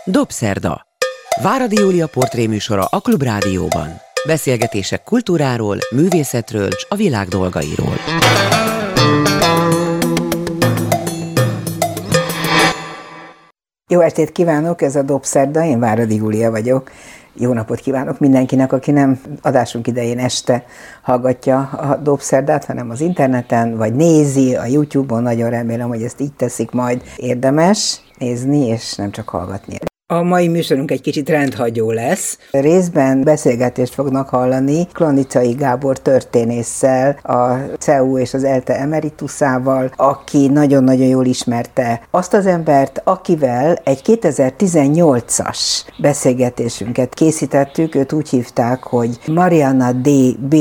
Dobszerda. Váradi Júlia portréműsora a Klubrádióban. Beszélgetések kultúráról, művészetről és a világ dolgairól. Jó estét kívánok, ez a Dobszerda, én Váradi Júlia vagyok. Jó napot kívánok mindenkinek, aki nem adásunk idején este hallgatja a Dobszerdát, hanem az interneten, vagy nézi a YouTube-on. Nagyon remélem, hogy ezt így teszik majd. Érdemes nézni, és nem csak hallgatni. A mai műsorunk egy kicsit rendhagyó lesz. Részben beszélgetést fognak hallani Klanicai Gábor történésszel, a CEU és az ELTE emerituszával, aki nagyon-nagyon jól ismerte azt az embert, akivel egy 2018-as beszélgetésünket készítettük. Őt úgy hívták, hogy Mariana D.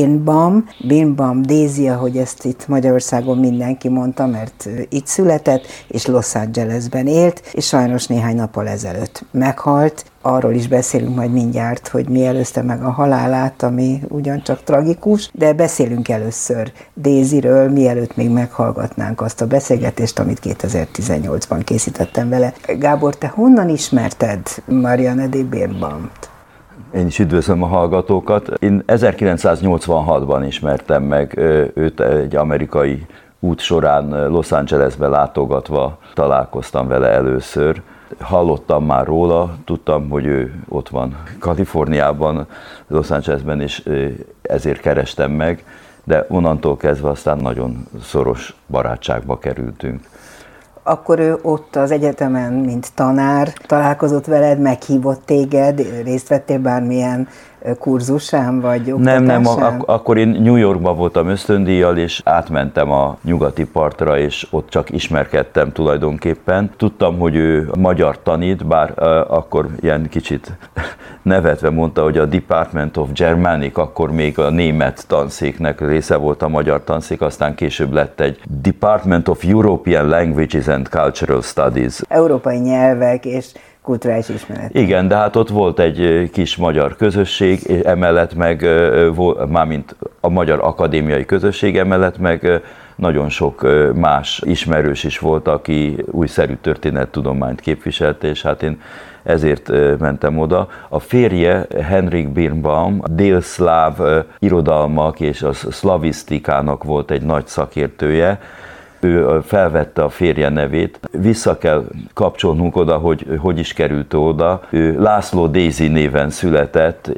Birnbaum Daisy, ahogy ezt itt Magyarországon mindenki mondta, mert itt született, és Los Angelesben élt, és sajnos néhány nappal ezelőtt meghalt. Arról is beszélünk majd mindjárt, hogy mi előzte meg a halálát, ami ugyancsak tragikus, de beszélünk először Daisyről, mielőtt még meghallgatnánk azt a beszélgetést, amit 2018-ban készítettem vele. Gábor, te honnan ismerted Mariana D. Birnbaum-t? Én is üdvözlöm a hallgatókat. Én 1986-ban ismertem meg őt, egy amerikai út során Los Angelesbe látogatva találkoztam vele először. Hallottam már róla, tudtam, hogy ő ott van Kaliforniában, Los Angelesben, és ezért kerestem meg, de onnantól kezdve aztán nagyon szoros barátságba kerültünk. Akkor ő ott az egyetemen, mint tanár találkozott veled, meghívott téged, részt vettél bármilyen kurzusán vagy oktatásán? Nem, akkor én New Yorkban voltam ösztöndíjjal, és átmentem a nyugati partra, és ott csak ismerkedtem tulajdonképpen. Tudtam, hogy ő magyar tanít, bár akkor ilyen kicsit nevetve mondta, hogy a Department of Germanic, akkor még a német tanszéknek része volt a magyar tanszék, aztán később lett egy Department of European Languages and Cultural Studies. Európai nyelvek és kulturális ismeret. Igen, de hát ott volt egy kis magyar közösség, és emellett meg, mármint a magyar akadémiai közösség, emellett meg nagyon sok más ismerős is volt, aki újszerű történettudományt képviselt, és hát én ezért mentem oda. A férje, Henrik Birnbaum, délszláv irodalmak és a szlavisztikának volt egy nagy szakértője. Ő felvette a férje nevét. Vissza kell kapcsolnunk oda, hogy is került oda. Ő László Daisy néven született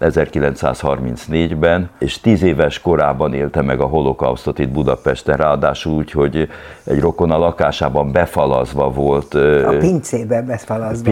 1934-ben, és 10 éves korában élte meg a holokausztot itt Budapesten, ráadásul úgy, hogy egy rokona lakásában befalazva volt. A pincébe befalazva.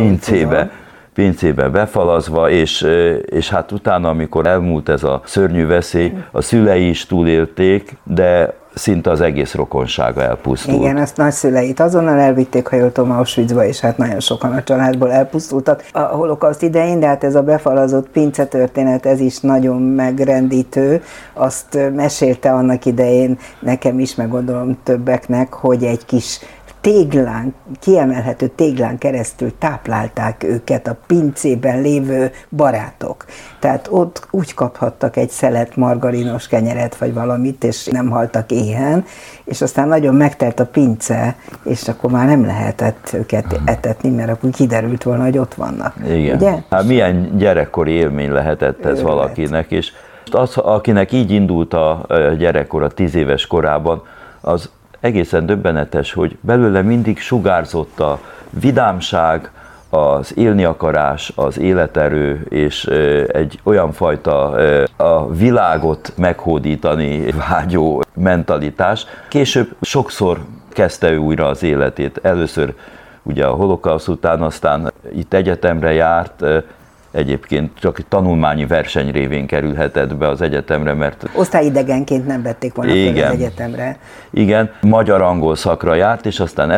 Pincébe befalazva, és hát utána, amikor elmúlt ez a szörnyű veszély, a szülei is túlélték, de szinte az egész rokonsága elpusztult. Igen, azt nagyszüleit azonnal elvitték, ha jól tudom, Auschwitzba, és hát nagyon sokan a családból elpusztultak a holokauszt idején, de hát ez a befalazott pince történet, ez is nagyon megrendítő. Azt mesélte annak idején nekem is, meg gondolom többeknek, hogy egy kis téglán, kiemelhető téglán keresztül táplálták őket a pincében lévő barátok. Tehát ott úgy kaphattak egy szelet margarinos kenyeret vagy valamit, és nem haltak éhen, és aztán nagyon megtelt a pince, és akkor már nem lehetett őket etetni, mert akkor kiderült volna, hogy ott vannak. Igen. Ugye? Hát milyen gyerekkori élmény lehetett ez valakinek, és az, akinek így indult a gyerekkora 10 éves korában, az egészen döbbenetes, hogy belőle mindig sugárzott a vidámság, az élni akarás, az életerő, és egy olyan fajta a világot meghódítani vágyó mentalitás. Később sokszor kezdte ő újra az életét. Először ugye a holokausz után, aztán itt egyetemre járt, egyébként csak tanulmányi verseny révén kerülhetett be az egyetemre, mert osztályidegenként nem vették volna fel az egyetemre. Igen, magyar-angol szakra járt, és aztán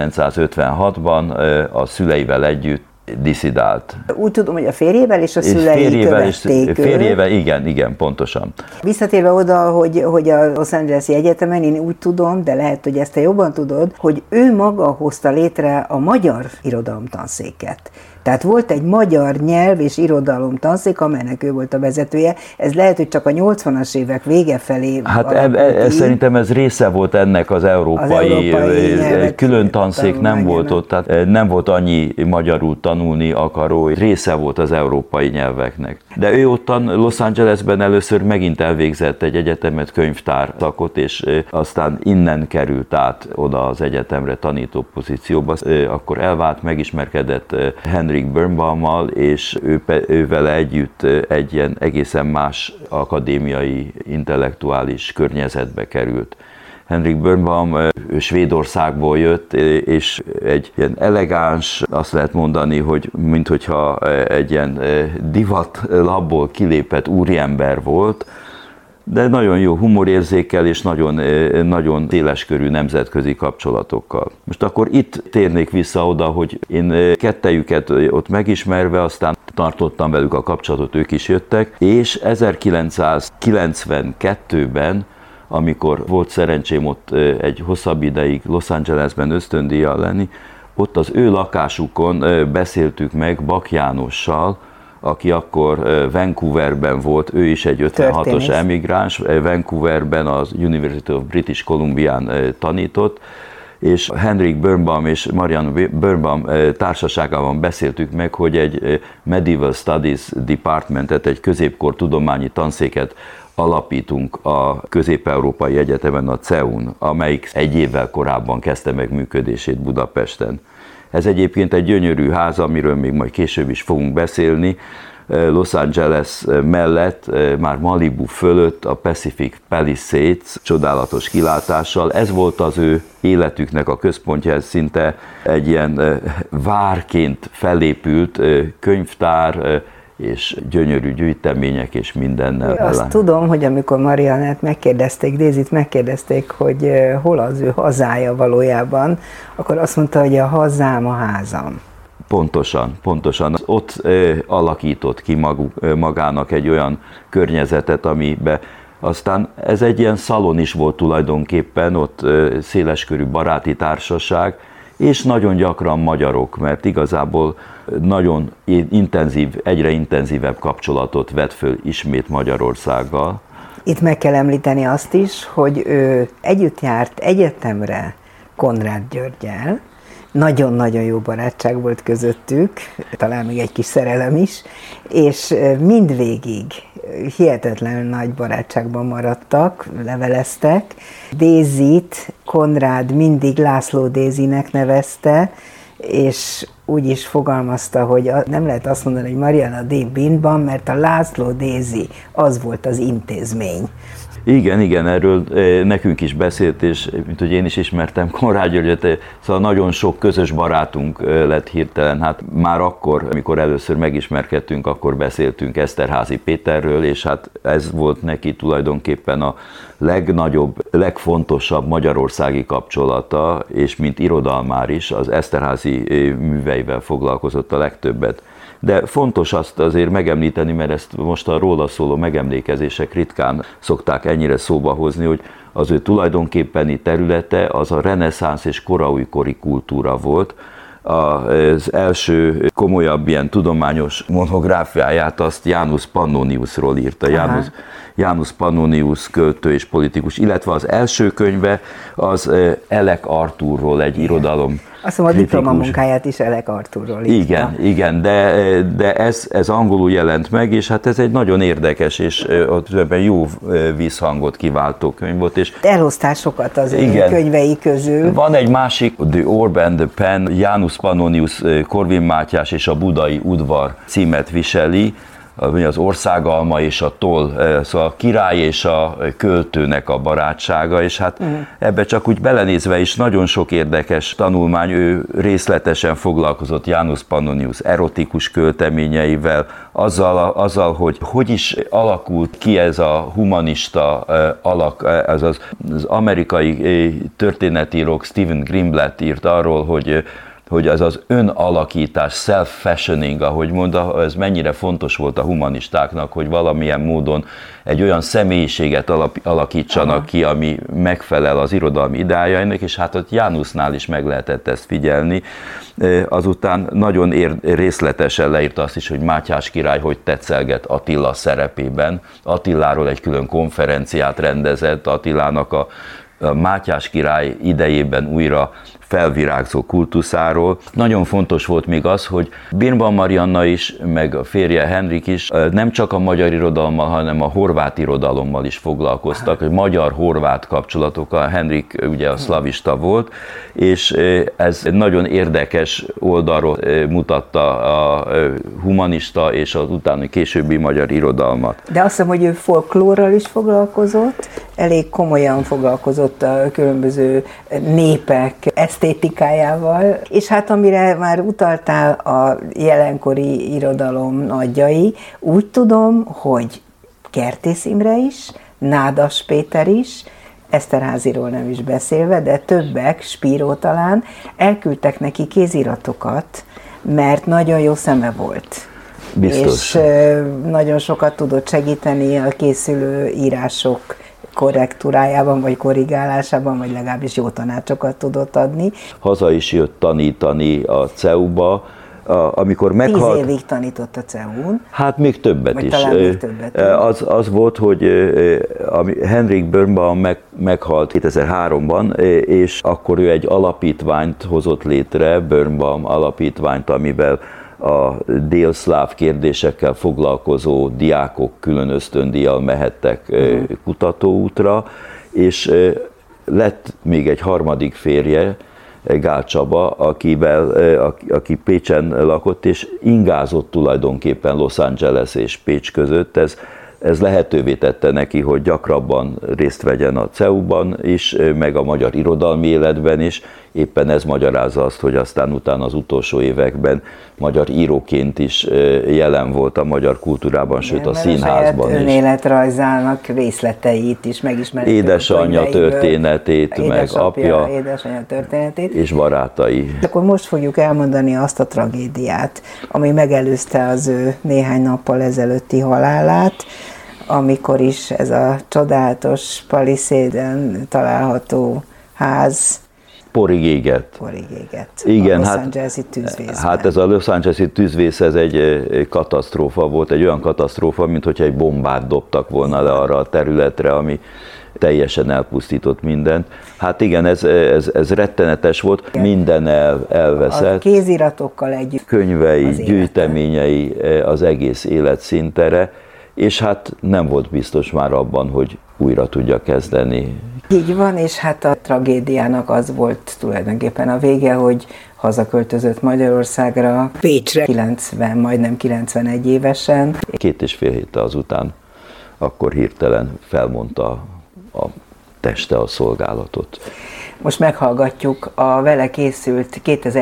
1956-ban a szüleivel együtt disszidált. Úgy tudom, hogy a férjével és a szülei követték. Férjével, igen, pontosan. Visszatérve oda, hogy a Los Angeles-i egyetemen, én úgy tudom, de lehet, hogy ezt te jobban tudod, hogy ő maga hozta létre a magyar irodalomtanszéket. Tehát volt egy magyar nyelv és irodalom tanszék, amelynek ő volt a vezetője. Ez lehet, hogy csak a 80-as évek vége felé. Hát szerintem ez része volt ennek az európai külön tanszék nem volt ott, tehát nem volt annyi magyarul tanulni akaró része volt az európai nyelveknek. De ő ottan Los Angelesben először megint elvégzett egy egyetemet, könyvtár szakot, és aztán innen került át oda az egyetemre tanító pozícióba. Akkor elvált, megismerkedett Henrik Birnbaummal, és ő vele együtt egy ilyen egészen más akadémiai, intellektuális környezetbe került. Henrik Birnbaum Svédországból jött, és egy ilyen elegáns, azt lehet mondani, hogy minthogyha egy ilyen divatlapból kilépett úriember volt, de nagyon jó humorérzékkel és nagyon széleskörű nemzetközi kapcsolatokkal. Most akkor itt térnék vissza oda, hogy én kettejüket ott megismerve, aztán tartottam velük a kapcsolatot, ők is jöttek, és 1992-ben, amikor volt szerencsém ott egy hosszabb ideig Los Angelesben ösztöndíjjal lenni, ott az ő lakásukon beszéltük meg Bak Jánossal, aki akkor Vancouverben volt, ő is egy 56-os emigráns, Vancouverben az University of British Columbián tanított, és Henrik Birnbaum és Marianne Birnbaum társaságában beszéltük meg, hogy egy Medieval Studies Departmentet, egy középkor tudományi tanszéket alapítunk a Közép-Európai Egyetemen, a CEU-n, amelyik egy évvel korábban kezdte meg működését Budapesten. Ez egyébként egy gyönyörű ház, amiről még majd később is fogunk beszélni. Los Angeles mellett, már Malibu fölött a Pacific Palisades csodálatos kilátással. Ez volt az ő életüknek a központja, ez szinte egy ilyen várként felépült könyvtár, és gyönyörű gyűjtemények és mindennel. Azt tudom, hogy amikor Mariannát megkérdezték, Dézit megkérdezték, hogy hol az ő hazája valójában, akkor azt mondta, hogy a hazám a házam. Pontosan. Ott alakított ki magának egy olyan környezetet, amiben aztán ez egy ilyen szalon is volt tulajdonképpen, ott széleskörű baráti társaság, és nagyon gyakran magyarok, mert igazából nagyon intenzív, egyre intenzívebb kapcsolatot vett föl ismét Magyarországgal. Itt meg kell említeni azt is, hogy ő együtt járt egyetemre Konrád Györggyel, nagyon-nagyon jó barátság volt közöttük, talán még egy kis szerelem is, és mindvégig hihetetlen nagy barátságban maradtak, leveleztek. Dézit Konrád mindig László Dézinek nevezte, és úgy is fogalmazta, hogy nem lehet azt mondani, hogy Marianna D. Birnbaum, mert a László Dézi az volt az intézmény. Igen, erről nekünk is beszélt, és mint hogy én is ismertem Konrád Györgyöt, szóval nagyon sok közös barátunk lett hirtelen. Hát már akkor, amikor először megismerkedtünk, akkor beszéltünk Eszterházy Péterről, és hát ez volt neki tulajdonképpen a legnagyobb, legfontosabb magyarországi kapcsolata, és mint irodalmár is, az Eszterházy műveivel foglalkozott a legtöbbet. De fontos azt azért megemlíteni, mert ezt most a róla szóló megemlékezések ritkán szokták ennyire szóba hozni, hogy az ő tulajdonképpeni területe az a reneszánsz és koraújkori kultúra volt. Az első komolyabb ilyen tudományos monográfiáját azt Janus Pannoniusról írta. Janus Pannonius költő és politikus, illetve az első könyve az Elek Artúrról, egy irodalom. Azt mondom, a diplomamunkáját is Elek Artúrról írta. Igen, de ez angolul jelent meg, és hát ez egy nagyon érdekes és jó vízhangot kiváltó könyv volt. És elhoztál sokat az ő könyvei közül. Van egy másik, The Orb and the Pen, Janus Pannonius, Korvin Mátyás és a Budai Udvar címet viseli, az országalma és a toll, szóval a király és a költőnek a barátsága, és hát ebbe csak úgy belenézve is nagyon sok érdekes tanulmány, ő részletesen foglalkozott Janus Pannonius erotikus költeményeivel, azzal, hogy is alakult ki ez a humanista alak, az amerikai történetírók Stephen Greenblatt írt arról, hogy az az önalakítás, self-fashioning, ahogy mondta, ez mennyire fontos volt a humanistáknak, hogy valamilyen módon egy olyan személyiséget alakítsanak ki, ami megfelel az irodalmi ideájainak, és hát ott Janusnál is meg lehetett ezt figyelni. Azután nagyon részletesen leírta azt is, hogy Mátyás király hogy tetszelget Attila szerepében. Attiláról egy külön konferenciát rendezett, Attilának a Mátyás király idejében újra felvirágzó kultuszáról. Nagyon fontos volt még az, hogy Birnbaum Marianna is, meg a férje Henrik is nem csak a magyar irodalommal, hanem a horvát irodalommal is foglalkoztak, hogy magyar-horvát kapcsolatokkal. Henrik ugye a szlavista volt, és ez nagyon érdekes oldalról mutatta a humanista és az utáni későbbi magyar irodalmat. De azt hiszem, hogy ő folklórral is foglalkozott, elég komolyan foglalkozott a különböző népek esztétikájával, és hát amire már utaltál, a jelenkori irodalom nagyjai, úgy tudom, hogy Kertész Imre is, Nádas Péter is, Esterházyról nem is beszélve, de többek, Spíró talán, elküldtek neki kéziratokat, mert nagyon jó szeme volt. Biztos. És nagyon sokat tudott segíteni a készülő írások korrektúrájában, vagy korrigálásában, vagy legalábbis jó tanácsokat tudott adni. Haza is jött tanítani a CEU-ba, amikor meghalt... 10 évig tanított a CEU-n. Hát még többet vagy is. Talán még többet. Az volt, hogy Henrik Birnbaum meghalt 2003-ban, és akkor ő egy alapítványt hozott létre, Birnbaum alapítványt, amivel a délszláv kérdésekkel foglalkozó diákok külön ösztöndíjjal mehettek kutatóútra, és lett még egy harmadik férje, Gál Csaba, aki Pécsen lakott, és ingázott tulajdonképpen Los Angeles és Pécs között. Ez lehetővé tette neki, hogy gyakrabban részt vegyen a CEU-ban is, meg a magyar irodalmi életben is. Éppen ez magyarázza azt, hogy aztán utána az utolsó években magyar íróként is jelen volt a magyar kultúrában, sőt a színházban is. Önéletrajzának részleteit is megismertük. Édesanyja történetét, meg apja, édesanyja történetét. És barátai. Akkor most fogjuk elmondani azt a tragédiát, ami megelőzte az ő néhány nappal ezelőtti halálát, amikor is ez a csodálatos Palisade-en található ház porig égett. Igen, a Los Angeles-i tűzvészben. Hát ez a Los Angeles-i tűzvész, ez egy katasztrófa volt, egy olyan katasztrófa, mint hogyha egy bombát dobtak volna le arra a területre, ami teljesen elpusztított mindent. Hát igen, ez rettenetes volt, minden elveszett. A kéziratokkal együtt. Könyvei, gyűjteményei, az egész életszíntere, és hát nem volt biztos már abban, hogy újra tudja kezdeni. Így van, és hát a tragédiának az volt tulajdonképpen a vége, hogy hazaköltözött Magyarországra, Pécsre, majdnem 91 évesen. 2,5 héttel azután akkor hirtelen felmondta a teste a szolgálatot. Most meghallgatjuk a vele készült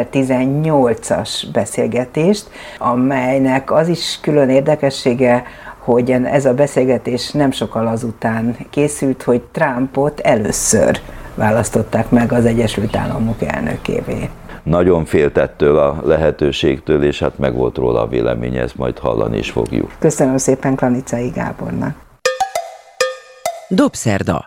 2018-as beszélgetést, amelynek az is külön érdekessége, hogy ez a beszélgetés nem sokkal azután készült, hogy Trumpot először választották meg az Egyesült Államok elnökévé. Nagyon félt ettől a lehetőségtől, és hát meg volt róla a véleménye, ezt majd hallani is fogjuk. Köszönöm szépen Klanicai Gábornak. Dobszerda.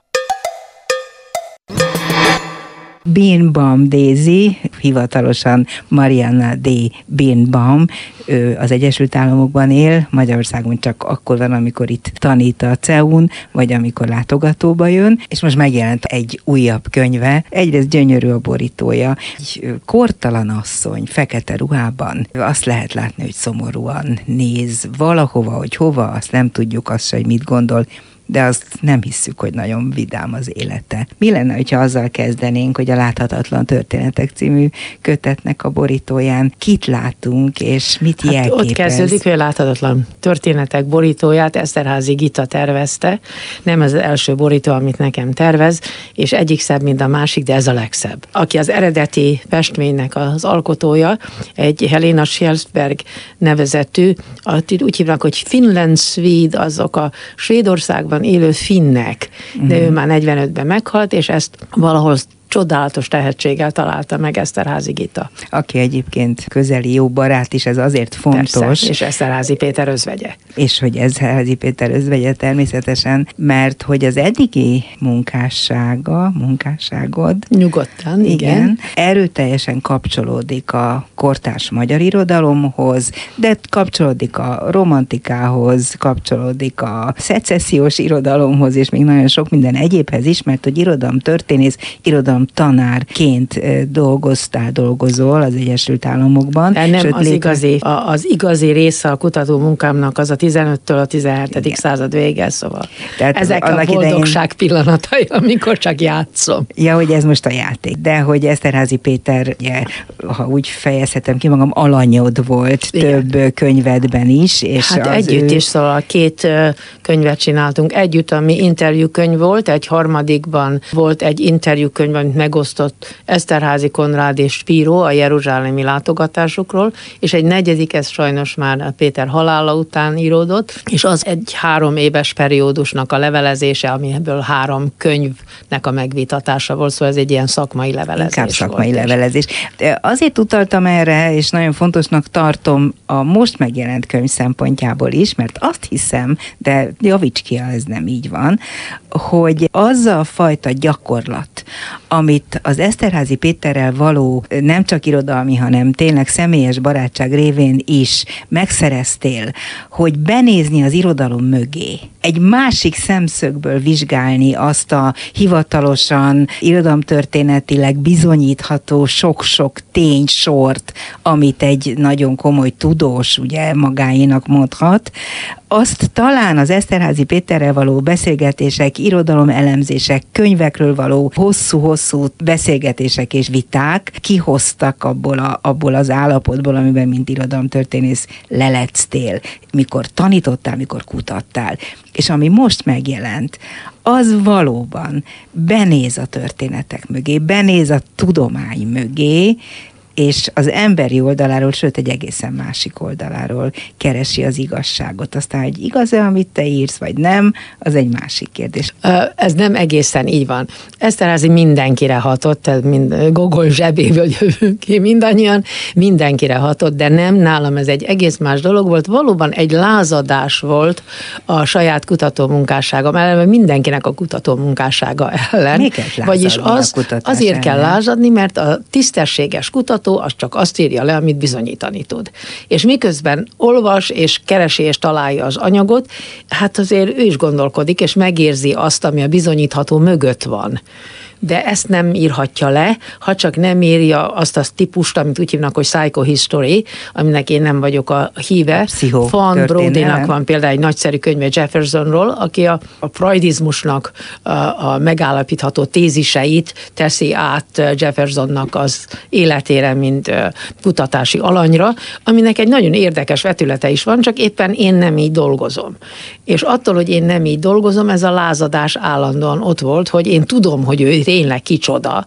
Birnbaum Daisy, hivatalosan Marianna D. Birnbaum, ő az Egyesült Államokban él, Magyarországon csak akkor van, amikor itt tanít a CEU-n, vagy amikor látogatóba jön, és most megjelent egy újabb könyve, egyrészt gyönyörű a borítója, egy kortalan asszony, fekete ruhában, azt lehet látni, hogy szomorúan néz valahova, hogy hova, azt nem tudjuk, azt se, hogy mit gondol, de azt nem hisszük, hogy nagyon vidám az élete. Mi lenne, hogyha azzal kezdenénk, hogy a Láthatatlan történetek című kötetnek a borítóján kit látunk, és mit jelképez? Ott kezdődik, hogy a Láthatatlan történetek borítóját Esterházy Gita tervezte. Nem ez az első borító, amit nekem tervez, és egyik szebb, mint a másik, de ez a legszebb. Aki az eredeti festménynek az alkotója, egy Helena Schjelstberg nevezetű, úgy hívnak, hogy Finland Swede, azok a Svédországban élő finnek, de ő már 45-ben meghalt, és ezt valahol csodálatos tehetséggel találta meg Esterházy Gita. Aki egyébként közeli jó barát is, ez azért fontos. Persze, és Esterházy Péter özvegye. És hogy Esterházy Péter özvegye természetesen, mert hogy az eddigi munkásságod nyugodtan, igen, erőteljesen kapcsolódik a kortárs magyar irodalomhoz, de kapcsolódik a romantikához, kapcsolódik a szecessziós irodalomhoz, és még nagyon sok minden egyébhez is, mert hogy irodalomtörténész, irodalom tanárként dolgozol az Egyesült Államokban. De nem az igazi része a kutató munkámnak az a 15-től a 17. század vége, szóval tehát ezek a boldogság pillanatai, amikor csak játszom. Ja, hogy ez most a játék. De hogy Eszterházy Péter, ugye, ha úgy fejezhetem ki magam, alanyod volt több könyvedben is. És hát együtt is, szóval 2 könyvet csináltunk együtt, ami interjúkönyv volt, egy harmadikban volt egy interjúkönyv, amit megosztott Eszterházy Konrád és Spiro a jeruzsálemi látogatásukról, és egy negyedik, ez sajnos már Péter halála után íródott, és az egy 3 éves periódusnak a levelezése, amiből 3 könyvnek a megvitatása volt, szóval ez egy ilyen szakmai levelezés. Inkább szakmai levelezés. De azért utaltam erre, és nagyon fontosnak tartom a most megjelent könyv szempontjából is, mert azt hiszem, de javíts ki, ha ez nem így van, hogy az a fajta gyakorlat, amit az Eszterházy Péterrel való nem csak irodalmi, hanem tényleg személyes barátság révén is megszereztél, hogy benézni az irodalom mögé, egy másik szemszögből vizsgálni azt a hivatalosan irodalomtörténetileg bizonyítható sok-sok ténysort, amit egy nagyon komoly tudós ugye magáénak mondhat, azt talán az Eszterházy Péterrel való beszélgetések, irodalomelemzések, könyvekről való hosszú-hosszú beszélgetések és viták kihoztak abból az állapotból, amiben mint irodalomtörténész lelectél, mikor tanítottál, mikor kutattál. És ami most megjelent, az valóban benéz a történetek mögé, benéz a tudomány mögé, és az emberi oldaláról, sőt egy egészen másik oldaláról keresi az igazságot. Aztán, hogy igaz-e, amit te írsz, vagy nem, az egy másik kérdés. Ez nem egészen így van. Eszterházy mindenkire hatott, Gogol zsebéből jövünk ki mindannyian, mindenkire hatott, de nem, nálam ez egy egész más dolog volt. Valóban egy lázadás volt a saját kutatómunkásságom ellen, mindenkinek a kutatómunkássága ellen. Mi kell lázadni? Vagyis azért kell lázadni, mert a tisztességes kutató az csak azt írja le, amit bizonyítani tud. És miközben olvas és keresi és találja az anyagot, hát azért ő is gondolkodik, és megérzi azt, ami a bizonyítható mögött van. De ezt nem írhatja le, ha csak nem írja azt a típust, amit úgy hívnak, hogy psychohistory, aminek én nem vagyok a híve. Van Brodynak van például egy nagyszerű könyve Jeffersonról, aki a freudizmusnak a megállapítható téziseit teszi át Jeffersonnak az életére, mint kutatási alanyra, aminek egy nagyon érdekes vetülete is van, csak éppen én nem így dolgozom. És attól, hogy én nem így dolgozom, ez a lázadás állandóan ott volt, hogy én tudom, hogy ő tényleg kicsoda,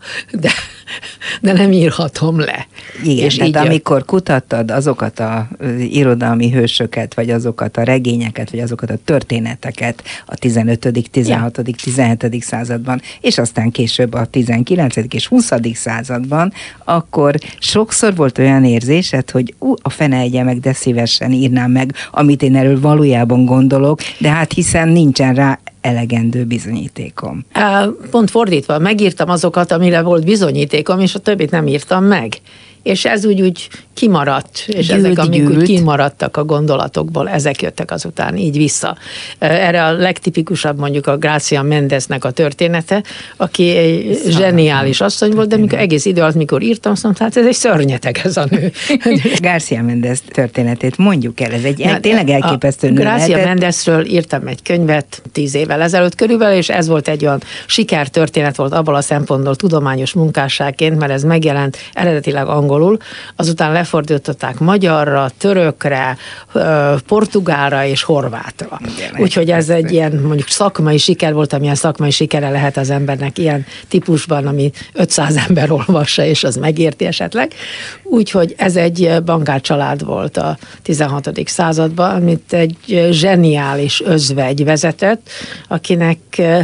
de nem írhatom le. Igen, és tehát amikor kutattad azokat az irodalmi hősöket, vagy azokat a regényeket, vagy azokat a történeteket a 15., 16., 17. században, és aztán később a 19. és 20. században, akkor sokszor volt olyan érzésed, hogy a fene egye meg, de szívesen írnám meg, amit én erről valójában gondolok, de hát hiszen nincsen rá elegendő bizonyítékom. Pont fordítva, megírtam azokat, amire volt bizonyítékom, és a többit nem írtam meg. És ez úgy kimaradt, és ezek, amik úgy kimaradtak a gondolatokból, ezek jöttek azután így vissza. Erre a legtipikusabb mondjuk a García Méndeznek a története, aki egy zseniális asszony volt, de mikor egész idő alatt, mikor írtam, azt mondtam, hát ez egy szörnyeteg ez a nő. García Méndez történetét mondjuk el, ez egy tényleg elképesztő nő. García Méndezről írtam egy könyvet 10 évvel ezelőtt körülbelül, és ez volt egy olyan sikertörténet volt abból a szempontból tudományos munkásságként, mert ez megjelent eredetileg angolul, azután lefordították magyarra, törökre, portugálra és horvátra. Úgyhogy ez egy ilyen mondjuk szakmai siker volt, amilyen szakmai sikere lehet az embernek ilyen típusban, ami 500 ember olvassa, és az megérti esetleg. Úgyhogy ez egy bankárcsalád volt a 16. században, amit egy zseniális özvegy vezetett, akinek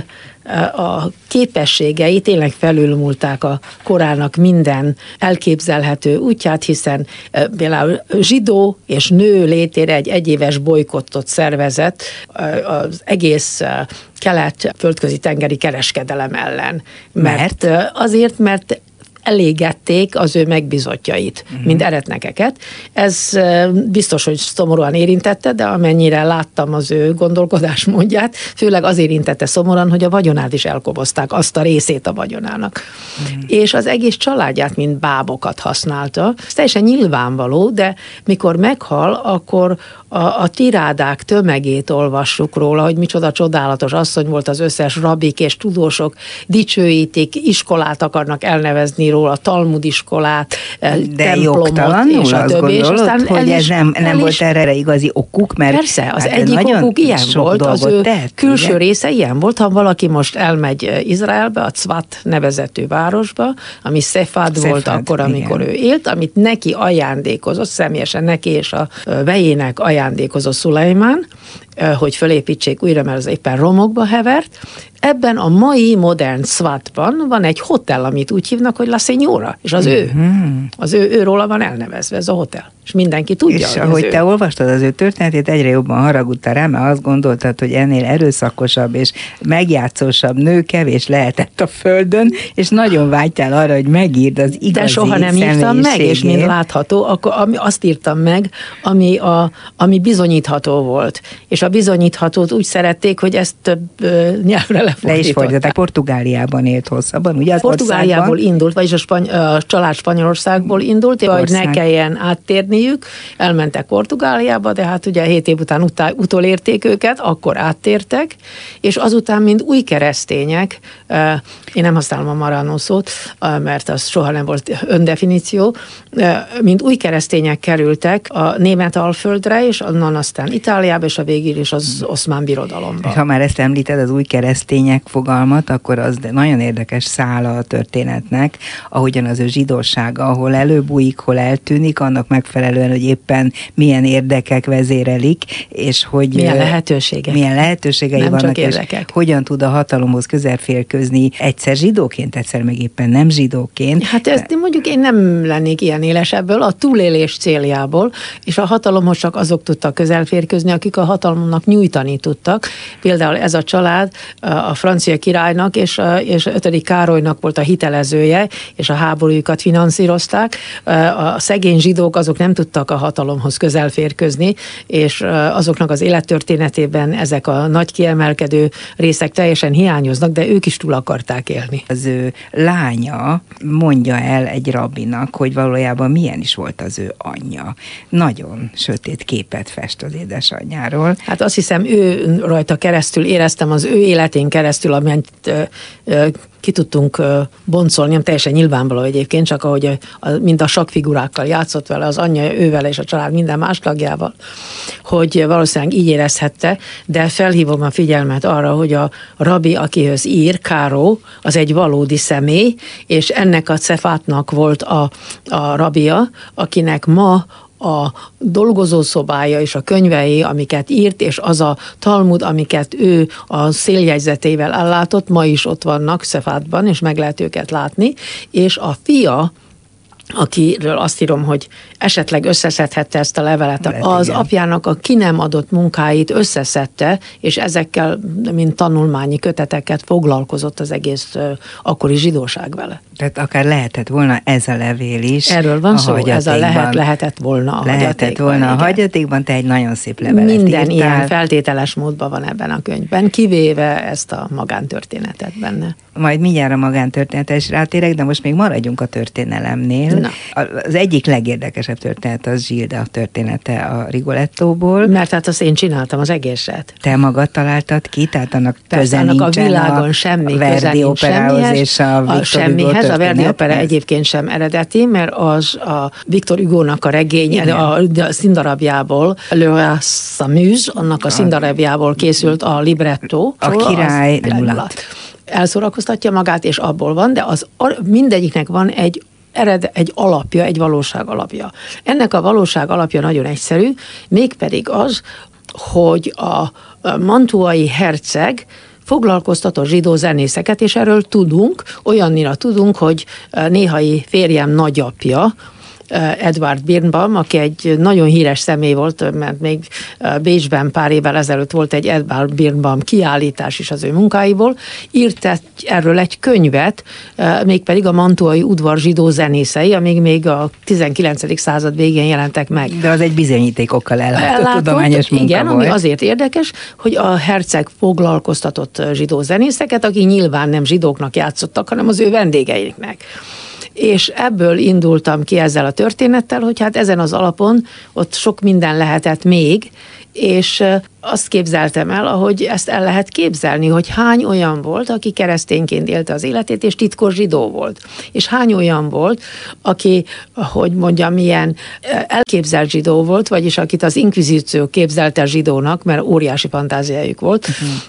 a képességei tényleg felülmúlták a korának minden elképzelhető útját, hiszen például zsidó és nő létére egy egyéves bolykottot szervezett az egész kelet földközi tengeri kereskedelem ellen. Azért, mert elégették az ő megbízottjait, mint eretnekeket. Ez biztos, hogy szomorúan érintette, de amennyire láttam az ő gondolkodásmódját, főleg az érintette szomorúan, hogy a vagyonát is elkobozták, azt a részét a vagyonának. És az egész családját, mint bábokat használta. Ez teljesen nyilvánvaló, de mikor meghal, akkor a tirádák tömegét olvassuk róla, hogy micsoda csodálatos asszony volt, az összes rabik és tudósok dicsőítik, iskolát akarnak elnevezni róla, Talmud iskolát, templomot, és a többi. És aztán hogy ez nem volt erre igazi okuk, mert persze, az egyik okuk ilyen volt, az ő külső része ilyen volt, ha valaki most elmegy Izraelbe, a Tzfat nevezetű városba, ami Szefád volt akkor, amikor ő élt, amit neki ajándékozott, személyesen neki és a vejének ajándékozott Szulejmán, hogy fölépítsék újra, mert az éppen romokba hevert. Ebben a mai modern Tzfatban van egy hotel, amit úgy hívnak, hogy La Señora, és az ő róla van elnevezve ez a hotel. És mindenki tudja, és ahogy te olvastad az ő történetét, egyre jobban haragudtál rá, mert azt gondoltad, hogy ennél erőszakosabb és megjátszósabb nő kevés lehetett a földön, és nagyon vágytál arra, hogy megírd az igazi de soha nem írtam meg, és mint látható, akkor azt írtam meg, ami bizonyítható volt. És a bizonyíthatót úgy szerették, hogy ezt több nyelvre lefordították. Le is fordították. Portugáliában élt hosszabban, ugye? Portugáliából indult, vagyis a család Spanyolországból indult, hogy ne kelljen áttérniük, elmentek Portugáliába, de hát ugye 7 év után utolérték őket, akkor áttértek, és azután mind új keresztények, én nem használom a maránó szót, mert az soha nem volt öndefiníció, mint új keresztények kerültek a német Alföldre, és onnan aztán Itáliába, és a végén is az Oszmán Birodalomba. Ha már ezt említed, az új keresztények fogalmat, akkor az nagyon érdekes szála a történetnek, ahogyan az ő zsidósága, ahol előbújik, hol eltűnik, annak megfelelően, hogy éppen milyen érdekek vezérelik, és hogy milyen lehetőségei nem vannak, és hogyan tud a hatalomhoz közelférkőzni egyszer zsidóként, egyszer meg éppen nem zsidóként. Hát ezt mondjuk én nem lennék ilyen éles ebből, a túlélés céljából, és a hatalomhoz csak azok tudtak közelférkőzni, akik a hatalomnak nyújtani tudtak. Például ez a család a francia királynak és 5. Károlynak volt a hitelezője, és a háborújukat finanszírozták. A szegény zsidók azok nem tudtak a hatalomhoz közelférkőzni, és azoknak az élettörténetében ezek a nagy kiemelkedő részek teljesen hiányoznak, de ők is túl akarták élni. Az ő lánya mondja el egy rabbinak, hogy valójában milyen is volt az ő anyja. Nagyon sötét képet fest az édesanyjáról. Hát azt hiszem, ő rajta keresztül éreztem, az ő életén keresztül, amelyet ki tudtunk boncolni, nem teljesen nyilvánvaló egyébként, csak ahogy mind a sakkfigurákkal játszott vele, az anyja, ővel és a család minden más tagjával, hogy valószínűleg így érezhette, de felhívom a figyelmet arra, hogy a rabbi, akihez ír, Káró, az egy valódi személy, és ennek a Cefátnak volt a rabia, akinek ma a dolgozószobája és a könyvei, amiket írt, és az a Talmud, amiket ő a széljegyzetével ellátott, ma is ott vannak Szefátban, és meg lehet őket látni, és a fia, akiről azt írom, hogy esetleg összeszedhette ezt a levelet, az apjának a ki nem adott munkáit összeszedte, és ezekkel, mint tanulmányi köteteket foglalkozott az egész akkori zsidóság vele. Tehát akár lehetett volna ez a levél is. Erről van szó, ez a lehetett volna a hagyatékban. Te egy nagyon szép levelet minden írtál. Ilyen feltételes módban van ebben a könyvben, kivéve ezt a magántörténetet benne. Majd mindjárt a magántörténetre is rátérek, de most még maradjunk a történelemnél. Na. Az egyik legérdekesebb történet az Zsilda története a Rigolettóból. Mert hát azt én csináltam az egészet. Te magad találtad ki, tehát annak köze nincsen a világon semmi köze nincs semmihez, és a semmihez. A Verdi opera egyébként sem eredeti, mert az a Victor Hugo-nak a regény, a színdarabjából, Le Samuse, annak a színdarabjából készült a libretto. A király elszórakoztatja magát, és abból van, de mindegyiknek van egy alapja, egy valóság alapja. Ennek a valóság alapja nagyon egyszerű, mégpedig az, hogy a mantuai herceg foglalkoztatott zsidó zenészeket, és erről tudunk, olyannyira tudunk, hogy néhai férjem nagyapja, Edward Birnbaum, aki egy nagyon híres személy volt, mert még Bécsben pár évvel ezelőtt volt egy Edward Birnbaum kiállítás is az ő munkáiból, írt erről egy könyvet, mégpedig a mantuai udvar zsidó zenészei, amíg még a 19. század végén jelentek meg. De az egy bizonyítékokkal ellátott tudományos munka igen, volt. Ami azért érdekes, hogy a herceg foglalkoztatott zsidó zenészeket, akik nyilván nem zsidóknak játszottak, hanem az ő vendégeiknek. És ebből indultam ki ezzel a történettel, hogy hát ezen az alapon ott sok minden lehetett még, és azt képzeltem el, ahogy ezt el lehet képzelni, hogy hány olyan volt, aki keresztényként élte az életét, és titkos zsidó volt. És hány olyan volt, aki, hogy mondjam, milyen elképzelt zsidó volt, vagyis akit az inkvizíció képzelte zsidónak, mert óriási fantáziájuk volt,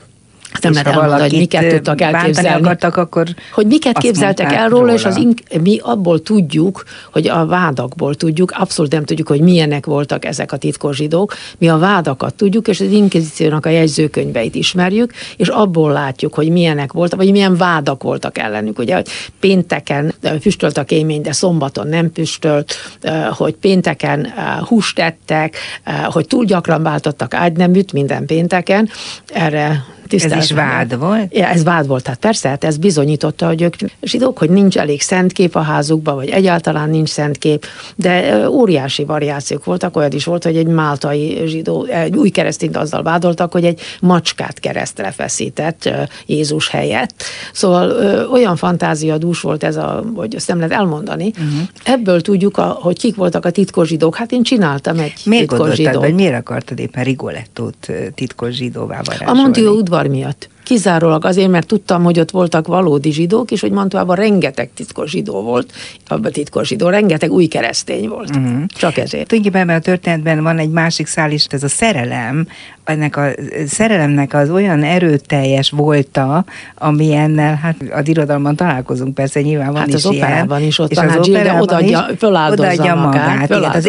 nem lehet elmondani, hogy miket tudtak elképzelni. Akartak, akkor hogy miket képzeltek el róla, és mi abból tudjuk, hogy a vádakból tudjuk, abszolút nem tudjuk, hogy milyenek voltak ezek a titkos zsidók, mi a vádakat tudjuk, és az inkvizíciónak a jegyzőkönyveit ismerjük, és abból látjuk, hogy milyenek voltak, vagy milyen vádak voltak ellenük. Ugye, hogy pénteken füstölt a kémény, de szombaton nem füstölt, hogy pénteken húst ettek, hogy túl gyakran váltottak ágyneműt minden pénteken, erre ez is vád volt? Ja, ez vád volt, tehát persze, hát ez bizonyította, hogy ők zsidók, hogy nincs elég szentkép a házukban, vagy egyáltalán nincs szentkép, de óriási variációk voltak, olyan is volt, hogy egy máltai zsidó, egy új keresztényt azzal vádoltak, hogy egy macskát keresztre feszített Jézus helyett. Szóval olyan fantáziadús volt ez, hogy ezt nem lehet elmondani. Ebből tudjuk, hogy kik voltak a titkos zsidók. Hát én csináltam egy titkos zsidót. Vagy miért akartad éppen Rigolettót titkos zsidóvá varázsolni? A Mantua udvar miatt. Kizárólag azért, mert tudtam, hogy ott voltak valódi zsidók, és hogy Mantuában rengeteg titkos zsidó volt, abban titkos zsidó, rengeteg új keresztény volt. Csak ezért. Tulajdonképpen ebben a történetben van egy másik szál is, ez a szerelem, ennek a szerelemnek az olyan erőteljes volta, amilyennel, hát az irodalomban találkozunk, persze nyilván van hát is az operában is ott és van, az operában föláldozza magát, az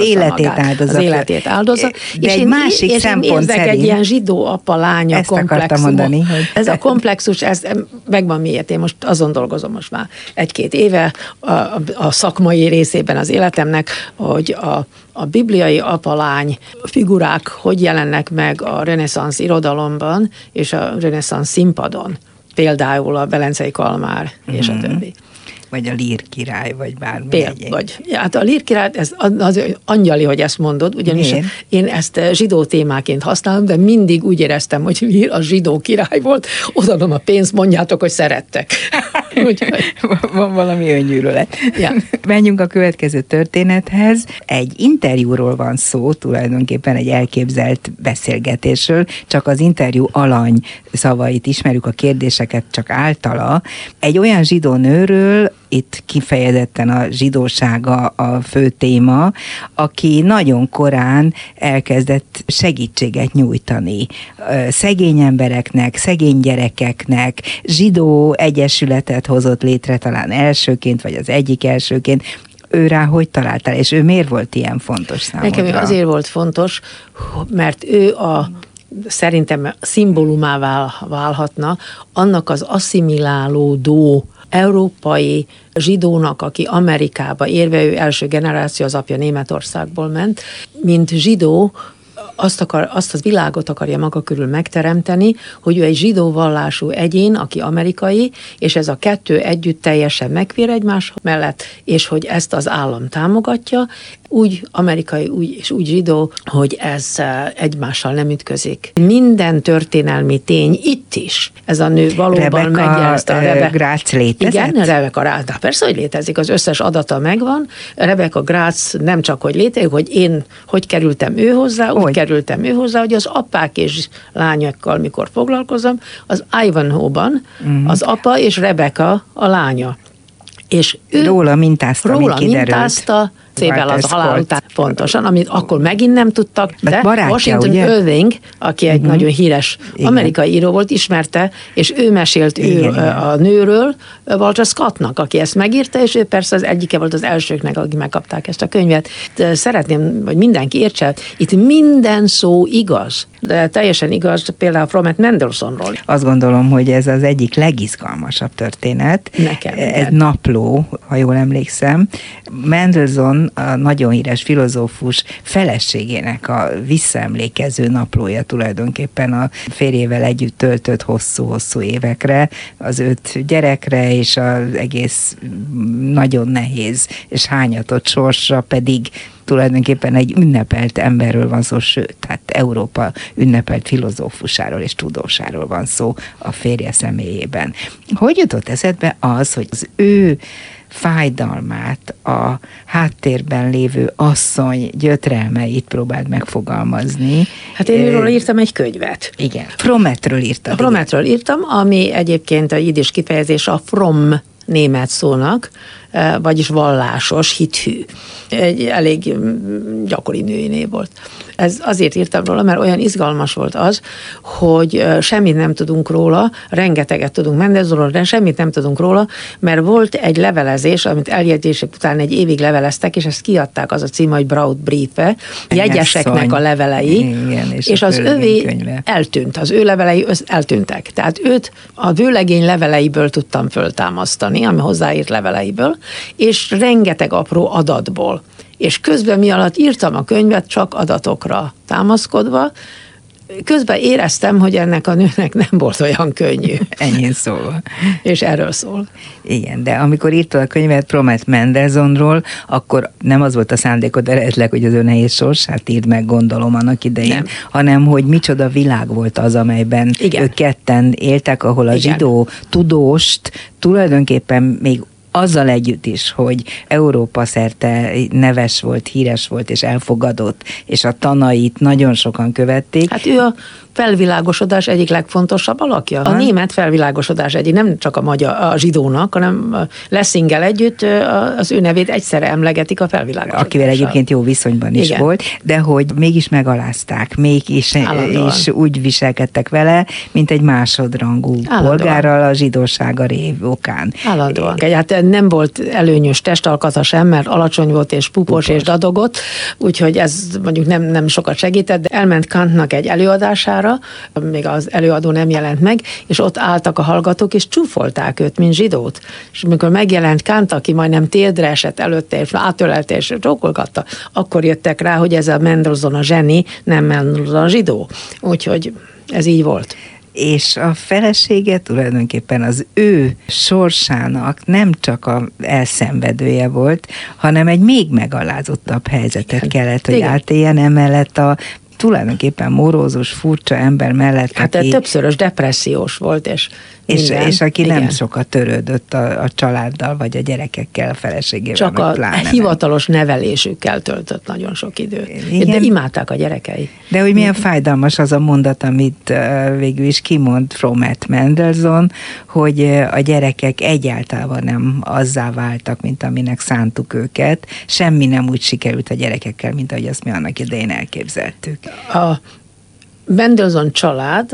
életét áldozza. De egy másik szempont szerint. Egy ilyen zsidó apa-lánya komplexum. Ez a komplexus, ez megvan miért. Én most azon dolgozom most már 1-2 éve a szakmai részében az életemnek, hogy a bibliai apalány figurák hogy jelennek meg a reneszánsz irodalomban és a reneszánsz színpadon. Például a Velencei Kalmár és a többi. Vagy a Lír király, vagy bármi egyéb. Hát a Lír király, ez az angyali, hogy ezt mondod, ugyanis én ezt zsidó témáként használom, de mindig úgy éreztem, hogy Lír a zsidó király volt, odaadom a pénzt, mondjátok, hogy szerettek. Van valami öngyűlölet. Ja. Menjünk a következő történethez. Egy interjúról van szó, tulajdonképpen egy elképzelt beszélgetésről, csak az interjú alany szavait ismerjük, a kérdéseket csak általa. Egy olyan zsidó nőről, itt kifejezetten a zsidósága a fő téma, aki nagyon korán elkezdett segítséget nyújtani szegény embereknek, szegény gyerekeknek, zsidó egyesületet hozott létre talán elsőként, vagy az egyik elsőként. Ő rá hogy találtál, és ő miért volt ilyen fontos számodra? Nekem azért volt fontos, mert ő szerintem szimbólumává válhatna annak az asszimilálódó európai zsidónak, aki Amerikába érve, ő első generáció, az apja Németországból ment, mint zsidó, azt a világot akarja maga körül megteremteni, hogy ő egy zsidó vallású egyén, aki amerikai, és ez a kettő együtt teljesen megvér egymás mellett, és hogy ezt az állam támogatja, úgy amerikai, úgy zsidó, hogy ez egymással nem ütközik. Minden történelmi tény itt is. Ez a nő valóban megjelezte. Rebecca Grácz létezett? Igen, Rebecca Grácz. Persze, hogy létezik, az összes adata megvan. Rebecca Grácz nem csak, hogy létezik, hogy én hogy kerültem ő hozzá, úgy kerültem ő hozzá, hogy az apák és lányokkal mikor foglalkozom, az Ivanhoe-ban az apa és Rebecca a lánya. És ő róla mintázta, szépen az halál után pontosan, amit akkor megint nem tudtak, de barátja, Washington ugye? Irving, aki egy nagyon híres amerikai író volt, ismerte, és ő mesélt a nőről Walter Scottnak, aki ezt megírta, és ő persze az egyike volt az elsőknek, akik megkapták ezt a könyvet. De szeretném, hogy mindenki értse, itt minden szó igaz. De teljesen igaz például Fromet Mendelssohnról. Azt gondolom, hogy ez az egyik legizgalmasabb történet. Nekem. Egy napló, ha jól emlékszem. Mendelssohn, a nagyon híres filozófus feleségének a visszaemlékező naplója tulajdonképpen a férjével együtt töltött hosszú-hosszú évekre, az 5 gyerekre, és az egész nagyon nehéz és hányatott sorsra pedig tulajdonképpen egy ünnepelt emberről van szó, sőt, hát Európa ünnepelt filozófusáról és tudósáról van szó a férje személyében. Hogy jutott eszedbe az, hogy az ő fájdalmát a háttérben lévő asszony gyötrelmeit próbáld megfogalmazni? Hát én róla írtam egy könyvet. Igen. Frometről írtad. Frometről írtam, ami egyébként a jiddis kifejezés a fromm német szónak, vagyis vallásos, hithű. Egy elég gyakori női név volt. Ez azért írtam róla, mert olyan izgalmas volt az, hogy semmit nem tudunk róla, rengeteget tudunk Mendelssohnról, de semmit nem tudunk róla, mert volt egy levelezés, amit eljegyzések után egy évig leveleztek, és ezt kiadták, az a cím, hogy Brautbriefe, jegyeseknek a levelei, igen, és az övé eltűnt, az ő levelei eltűntek. Tehát őt a vőlegény leveleiből tudtam föltámasztani, ami hozzáírt leveleiből, és rengeteg apró adatból. És közben mi alatt írtam a könyvet csak adatokra támaszkodva, közben éreztem, hogy ennek a nőnek nem volt olyan könnyű. Ennyi szól. És erről szól. Igen, de amikor írtad a könyvet Fromet Mendelssohnról, akkor nem az volt a szándékod eredetileg, hogy az ő nehéz sorsát írd meg, gondolom annak idején, nem, hanem hogy micsoda világ volt az, amelyben ők ketten éltek, ahol a zsidó tudóst tulajdonképpen még azzal együtt is, hogy Európa szerte neves volt, híres volt és elfogadott, és a tanait nagyon sokan követték. Hát ő a felvilágosodás egyik legfontosabb alakja. A német felvilágosodás egyik, nem csak a zsidónak, hanem Lessinggel együtt az ő nevét egyszerre emlegetik a felvilágosodással. Akivel egyébként jó viszonyban is volt, de hogy mégis megalázták, mégis és úgy viselkedtek vele, mint egy másodrangú polgárral a zsidósága révokán. Állandóan. Hát nem volt előnyös testalkata sem, mert alacsony volt és pupos és dadogott, úgyhogy ez mondjuk nem sokat segített, de elment Kantnak egy előadására, még az előadó nem jelent meg, és ott álltak a hallgatók, és csúfolták őt, mint zsidót. És amikor megjelent Kant, aki majdnem térdre esett előtte, és átölelte, és csókolgatta, akkor jöttek rá, hogy ez a Mendelssohn a zseni, nem Mendelssohn a zsidó. Úgyhogy ez így volt. És a felesége tulajdonképpen az ő sorsának nem csak az elszenvedője volt, hanem egy még megalázottabb helyzetet kellett, hogy átéljen emellett a tulajdonképpen morózus, furcsa ember mellett, hát aki többszörös depressziós volt, és aki nem sokat törődött a családdal, vagy a gyerekekkel, a feleségével. Csak a hivatalos nevelésükkel töltött nagyon sok időt. Igen. De imádták a gyerekei. De hogy milyen fájdalmas az a mondat, amit végül is kimond Fromet Mendelssohn, hogy a gyerekek egyáltalán nem azzá váltak, mint aminek szántuk őket. Semmi nem úgy sikerült a gyerekekkel, mint ahogy azt mi annak idején elképzeltük. A Mendelssohn család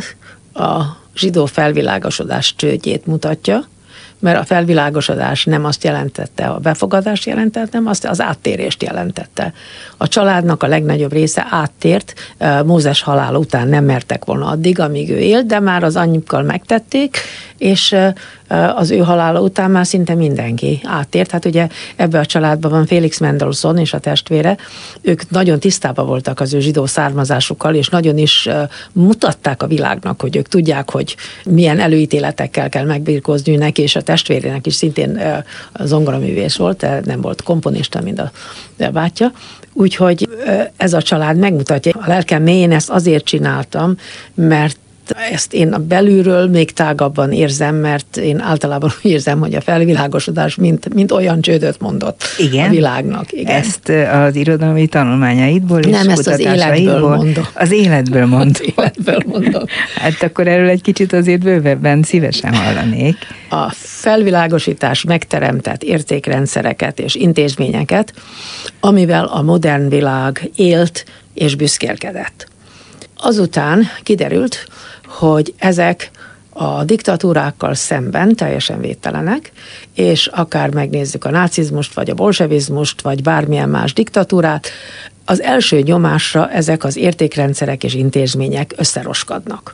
a zsidó felvilágosodás csődjét mutatja, mert a felvilágosodás nem azt jelentette, a befogadást jelentette, nem azt az áttérést jelentette. A családnak a legnagyobb része áttért, Mózes halála után nem mertek volna addig, amíg ő élt, de már az anyjukkal megtették, és az ő halála után már szinte mindenki áttért. Hát ugye ebbe a családban van Felix Mendelssohn és a testvére, ők nagyon tisztában voltak az ő zsidó származásukkal, és nagyon is mutatták a világnak, hogy ők tudják, hogy milyen előítéletekkel kell megbirkózni neki, és a testvérének is szintén zongoraművész volt, nem volt komponista, mint a bátyja. Úgyhogy ez a család megmutatja. A lelkem mélyén ezt azért csináltam, mert ezt én a belülről még tágabban érzem, mert én általában úgy érzem, hogy a felvilágosodás mint olyan csődöt mondott a világnak. Igen. Ezt az irodalmi tanulmányaidból és nem, ezt az életből mondom. Az életből mondom. Az életből mondom. Hát akkor erről egy kicsit azért bővebben szívesen hallanék. A felvilágosítás megteremtett értékrendszereket és intézményeket, amivel a modern világ élt és büszkélkedett. Azután kiderült, hogy ezek a diktatúrákkal szemben teljesen védtelenek, és akár megnézzük a nácizmust, vagy a bolsevizmust, vagy bármilyen más diktatúrát, az első nyomásra ezek az értékrendszerek és intézmények összeroskadnak.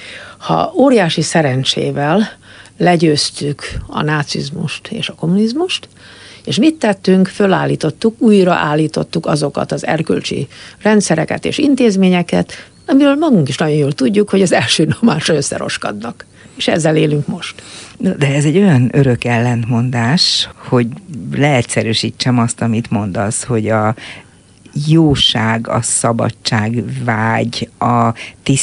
Ha óriási szerencsével legyőztük a nácizmust és a kommunizmust, és mit tettünk? Újraállítottuk azokat az erkölcsi rendszereket és intézményeket, amiről magunk is nagyon jól tudjuk, hogy az első nyomásra összeroskadnak. És ezzel élünk most. De ez egy olyan örök ellentmondás, hogy leegyszerűsítsem azt, amit mondasz, hogy a jóság, a szabadságvágy, a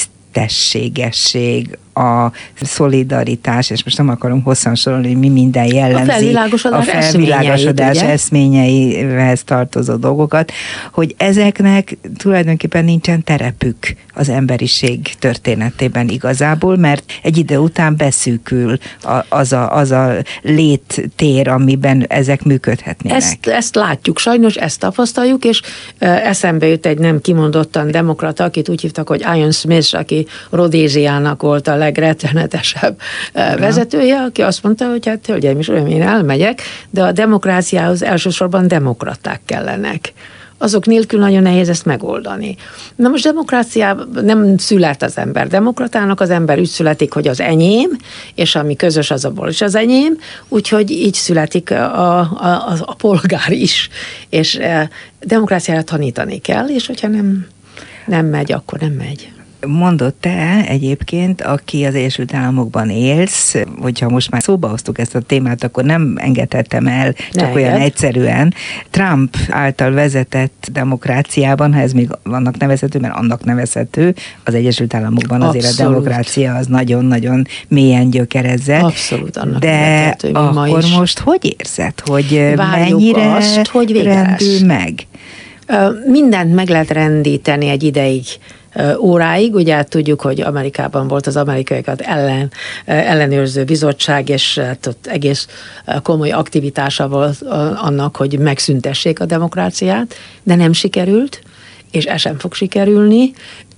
tisztességesség, a szolidaritás, és most nem akarom hosszan sorolni, hogy mi minden jellemzi a felvilágosodás eszményeihez tartozó dolgokat, hogy ezeknek tulajdonképpen nincsen terepük az emberiség történetében igazából, mert egy idő után beszűkül az a léttér, amiben ezek működhetnének. Ezt látjuk, sajnos ezt tapasztaljuk, és eszembe jut egy nem kimondottan demokrata, akit úgy hívtak, hogy Ian Smith, aki Rodéziának volt a legrettenetesebb vezetője, aki azt mondta, hogy hát hölgyeim és uraim, én elmegyek, de a demokráciához elsősorban demokraták kellenek. Azok nélkül nagyon nehéz ezt megoldani. Na most demokráciában nem szület az ember demokratának, az ember úgy születik, hogy az enyém, és ami közös, az abból is az enyém, úgyhogy így születik a polgár is. És demokráciára tanítani kell, és hogyha nem megy, akkor nem megy. Mondott te egyébként, aki az Egyesült Államokban élsz, hogyha most már szóba hoztuk ezt a témát, akkor nem engedhettem el, csak olyan egyszerűen. Trump által vezetett demokráciában, ha ez még annak nevezhető, mert annak nevezhető, az Egyesült Államokban azért a demokrácia az nagyon-nagyon mélyen gyökerezett. Abszolút, annak de nevezhető, akkor most hogy érzed, hogy mennyire azt, hogy rendül meg? Mindent meg lehet rendíteni egy ideig, óráig. Ugye tudjuk, hogy Amerikában volt az amerikaiakat ellenőrző bizottság, és hát ott egész komoly aktivitása volt annak, hogy megszüntessék a demokráciát, de nem sikerült, és ez sem fog sikerülni,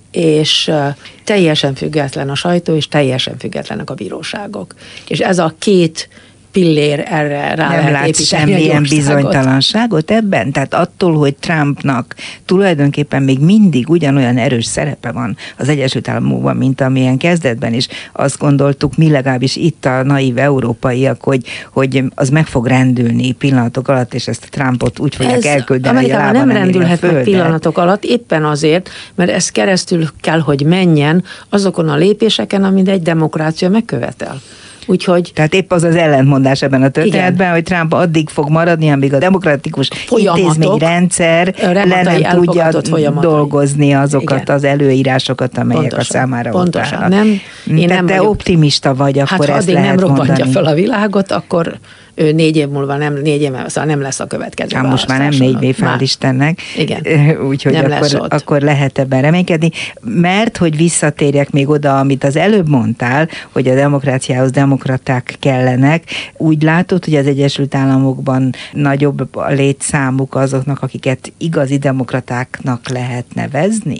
és teljesen független a sajtó, és teljesen függetlenek a bíróságok. És ez a két pillér erre rá nem lehet semmilyen bizonytalanságot ebben? Tehát attól, hogy Trumpnak tulajdonképpen még mindig ugyanolyan erős szerepe van az Egyesült Államokban, mint amilyen kezdetben is, azt gondoltuk mi legalábbis itt a naív európaiak, hogy az meg fog rendülni pillanatok alatt, és ezt a Trumpot úgy fogják elküldeni, hogy a lába nem rendülhet meg pillanatok alatt, éppen azért, mert ez keresztül kell, hogy menjen azokon a lépéseken, amit egy demokrácia megkövetel. Úgyhogy, tehát épp az ellentmondás ebben a történetben, hogy Trump addig fog maradni, amíg a demokratikus intézményrendszer le nem tudja dolgozni azokat az előírásokat, amelyek a számára pontosan. Nem, te optimista vagy, akkor ezt lehet nem robbantja mondani. fel a világot, akkor ő 4 év múlva szóval nem lesz a következő választáson. Most már nem 4 év, hál' Istennek. Igen. Úgyhogy akkor lehet ebben reménykedni. Mert, hogy visszatérjek még oda, amit az előbb mondtál, hogy a demokráciához demokraták kellenek, úgy látod, hogy az Egyesült Államokban nagyobb a létszámuk azoknak, akiket igazi demokratáknak lehet nevezni?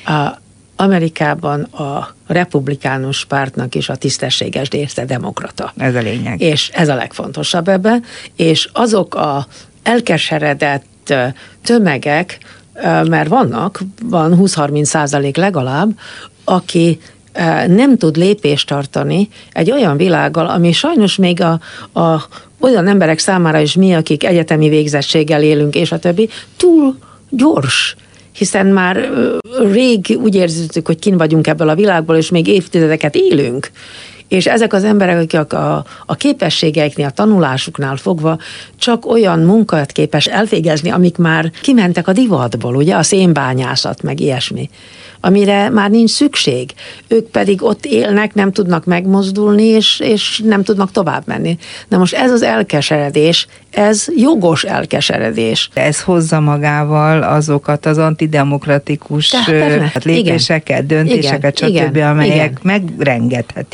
Amerikában a republikánus pártnak is a tisztességes része demokrata. Ez a lényeg. És ez a legfontosabb ebben. És azok a elkeseredett tömegek, mert van 20-30% legalább, aki nem tud lépést tartani egy olyan világgal, ami sajnos még olyan emberek számára is mi, akik egyetemi végzettséggel élünk, és a többi, túl gyors. Hiszen már rég úgy érzük, hogy kin vagyunk ebből a világból, és még évtizedeket élünk. És ezek az emberek, akik a képességeiknél, a tanulásuknál fogva csak olyan munkát képes elvégezni, amik már kimentek a divatból, ugye, a szénbányászat, meg ilyesmi, amire már nincs szükség. Ők pedig ott élnek, nem tudnak megmozdulni, és nem tudnak tovább menni. Na most ez az elkeseredés, ez jogos elkeseredés. Ez hozza magával azokat az antidemokratikus lépéseket, döntéseket, stb., amelyek megrengethetik a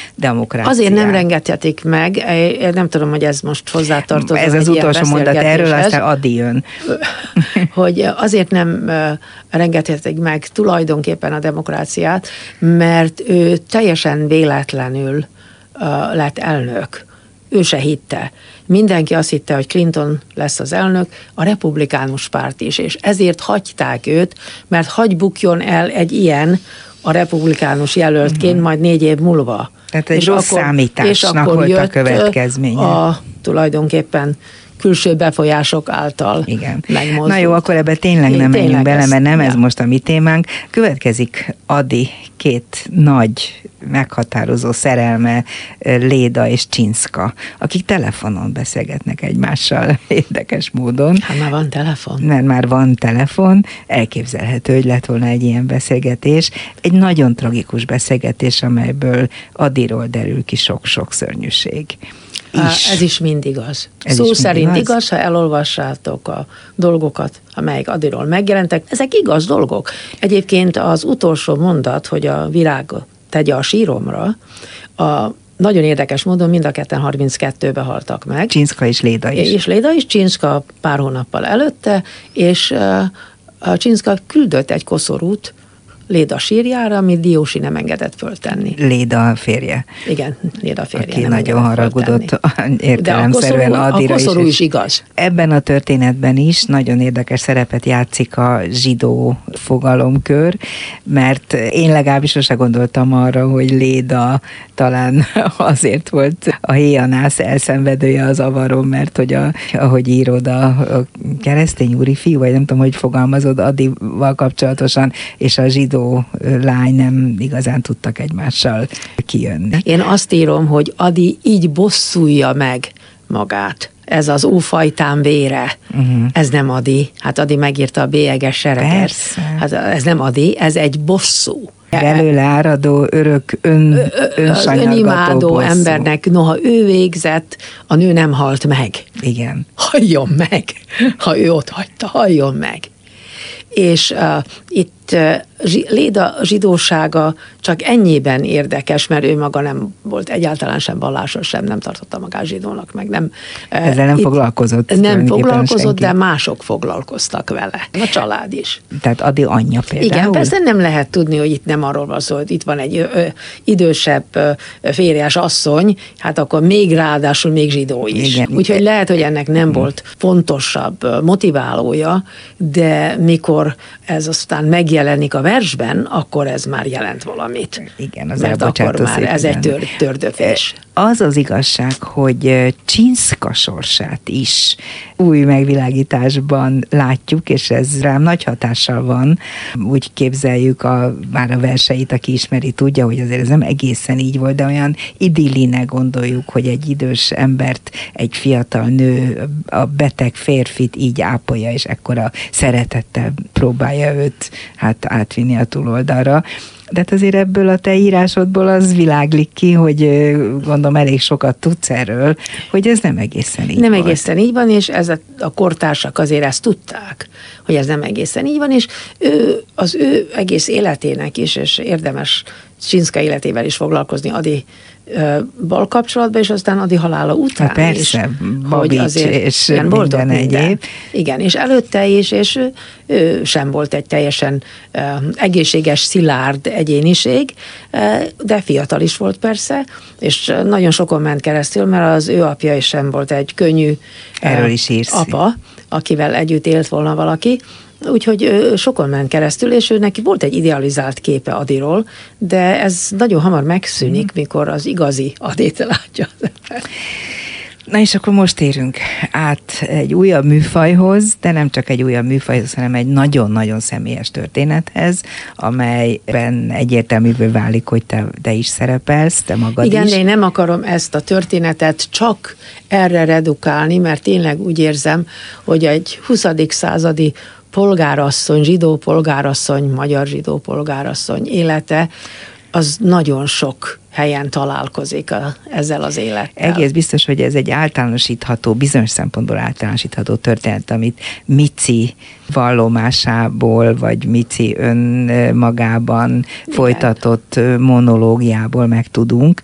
demokrácia. Azért nem rengethetik meg, nem tudom, hogy ez most hozzátartozó. Ez az utolsó mondat erről, aztán Adi jön. Hogy azért nem rengethetik meg tulajdonképpen a demokráciát, mert ő teljesen véletlenül lett elnök. Ő se hitte. Mindenki azt hitte, hogy Clinton lesz az elnök, a republikánus párt is, és ezért hagyták őt, mert hagy bukjon el egy ilyen a republikánus jelöltként majd 4 év múlva. Tehát egy rossz számításnak volt a következménye. Tulajdonképpen külső befolyások által megmozdult. Na jó, akkor ebbe tényleg nem menjünk bele, mert nem ez most a mi témánk. Következik Adi 2 nagy meghatározó szerelme, Léda és Csinszka, akik telefonon beszélgetnek egymással érdekes módon. Hát már van telefon. Mert már van telefon, elképzelhető, hogy lett volna egy ilyen beszélgetés. Egy nagyon tragikus beszélgetés, amelyből Adiról derül ki sok-sok szörnyűség. Ez is mind igaz. Szó szerint igaz, ha elolvassátok a dolgokat, amelyek Adiról megjelentek. Ezek igaz dolgok. Egyébként az utolsó mondat, hogy a virág tegye a síromra, nagyon érdekes módon mind a ketten 32-ben haltak meg. Csinszka és Léda is. És Léda is, Csinszka pár hónappal előtte, és Csinszka küldött egy koszorút Léda sírjára, amit Diósi nem engedett föltenni. Léda férje. Igen, Léda férje. Aki nagyon haragudott értelemszerűen Adira is. A koszorú is igaz. Ebben a történetben is nagyon érdekes szerepet játszik a zsidó fogalomkör, mert én legalábbis sose gondoltam arra, hogy Léda talán azért volt a héjanász elszenvedője az avaron, mert hogy ahogy írod a keresztény úri fiú, vagy nem tudom, hogy fogalmazod Adival kapcsolatosan, és a zsidó lány nem igazán tudtak egymással kijönni. Én azt írom, hogy Adi így bosszulja meg magát. Ez az ófajtán vére. Ez nem Adi. Hát Adi megírta a bélyeges sereget. Persze. Hát ez nem Adi, ez egy bosszú. Belőle áradó, örök önimádó bosszú embernek, noha ő végzett, a nő nem halt meg. Igen. Halljon meg! Ha ő ott hagyta, halljon meg! És itt Léda zsidósága csak ennyiben érdekes, mert ő maga nem volt egyáltalán sem vallásos, sem nem tartotta magát zsidónak, meg nem. Ezzel nem foglalkozott. Nem foglalkozott, de mások foglalkoztak vele. A család is. Tehát Adi anyja például. Igen, persze nem lehet tudni, hogy itt nem arról van szó, hogy itt van egy idősebb férjes asszony, hát akkor még ráadásul még zsidó is. Igen. Úgyhogy lehet, hogy ennek nem volt fontosabb motiválója, de mikor ez aztán megjelenik a versben, akkor ez már jelent valamit. Igen, az mert akkor már ez egy tördöfés. Az az igazság, hogy Csinszka sorsát is új megvilágításban látjuk, és ez rám nagy hatással van. Úgy képzeljük már a verseit, aki ismeri, tudja, hogy azért ez nem egészen így volt, de olyan idillinek gondoljuk, hogy egy idős embert, egy fiatal nő, a beteg férfit így ápolja, és ekkora szeretettel próbálja őt átvinni a túloldalra. De hát azért ebből a te írásodból az világlik ki, hogy gondolom elég sokat tudsz erről, hogy ez nem egészen így Nem volt. egészen így van, és ez a kortársak azért ezt tudták, hogy ez nem egészen így van, és az ő egész életének is, és érdemes Csinszka életével is foglalkozni Adival kapcsolatban, és aztán Adi halála után hát persze, is. Babics és minden egyéb. Igen, és előtte is, és ő sem volt egy teljesen egészséges, szilárd egyéniség, de fiatal is volt persze, és nagyon sokon ment keresztül, mert az ő apja is sem volt egy könnyű erről is írsz. Apa, akivel együtt élt volna valaki. Úgyhogy sokon ment keresztül, és ő neki volt egy idealizált képe Adiról, de ez nagyon hamar megszűnik, mikor az igazi Adit látja. Na és akkor most érünk át egy újabb műfajhoz, de nem csak egy újabb műfajhoz, hanem egy nagyon-nagyon személyes történethez, amelyben egyértelművé válik, hogy te is szerepelsz, te magad Igen, is. de én nem akarom ezt a történetet csak erre redukálni, mert tényleg úgy érzem, hogy egy 20. századi polgárasszony, zsidó polgárasszony, magyar zsidó polgárasszony élete az nagyon sok helyen találkozik ezzel az élettel. Egész biztos, hogy ez egy általánosítható, bizonyos szempontból általánosítható történet, amit Mici vallomásából, vagy Mici önmagában folytatott monológiából megtudunk,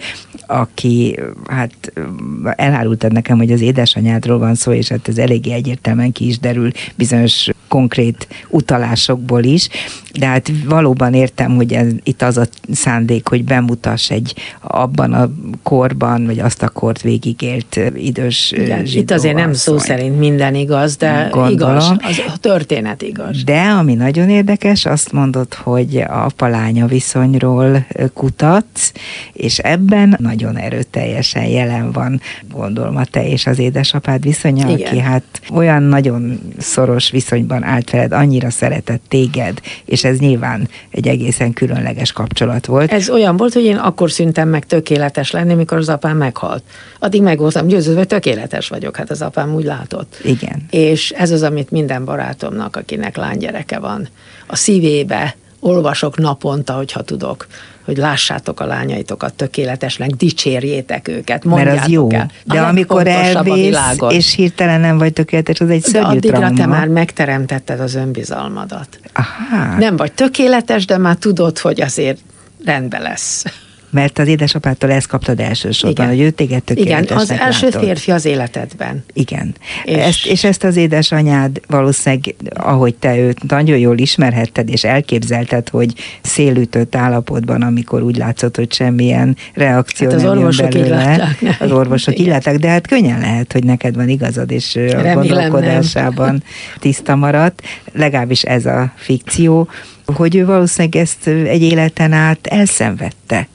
aki, hát elárultad nekem, hogy az édesanyádról van szó, és hát ez eléggé egyértelműen ki is derül bizonyos konkrét utalásokból is, de hát valóban értem, hogy itt az a szándék, hogy bemutass egy abban a korban, vagy azt a kort végigélt idős zsidó. Itt azért nem szó szerint minden igaz, de gondolom, igaz, a történet igaz. De ami nagyon érdekes, azt mondod, hogy apa-lánya viszonyról kutatsz, és ebben nagyon erőteljesen jelen van, gondolom, a te és az édesapád viszonya, igen, aki hát olyan nagyon szoros viszonyban állt veled, annyira szeretett téged, és ez nyilván egy egészen különleges kapcsolat volt. Ez olyan volt, hogy én akkor szűntem meg tökéletes lenni, mikor az apám meghalt. Addig meg voltam győződve, hogy tökéletes vagyok, hát az apám úgy látott. Igen. És ez az, amit minden barátomnak, akinek lánygyereke van, a szívébe olvasok naponta, hogyha tudok, hogy lássátok a lányaitokat tökéletesnek, dicsérjétek őket, mondjátok mert az jó. El. De amikor elvész, és hirtelen nem vagy tökéletes, az egy szörnyű trauma. De addigra te már megteremtetted az önbizalmadat. Aha. Nem vagy tökéletes, de már tudod, hogy azért rendben lesz. Mert az édesapától ezt kaptad elsősorban, igen, hogy ő téged tökéletesnek igen, az első látott. Férfi az életedben. Igen. És ezt az édesanyád valószínűleg, ahogy te őt nagyon jól ismerhetted, és elképzelted, hogy szélütött állapotban, amikor úgy látszott, hogy semmilyen reakció hát nem jön belőle. Az orvosok így látták, de hát könnyen lehet, hogy neked van igazad, és a gondolkodásában tiszta maradt. Legalábbis ez a fikció, hogy ő valószínűleg ezt egy életen át elszenvedte.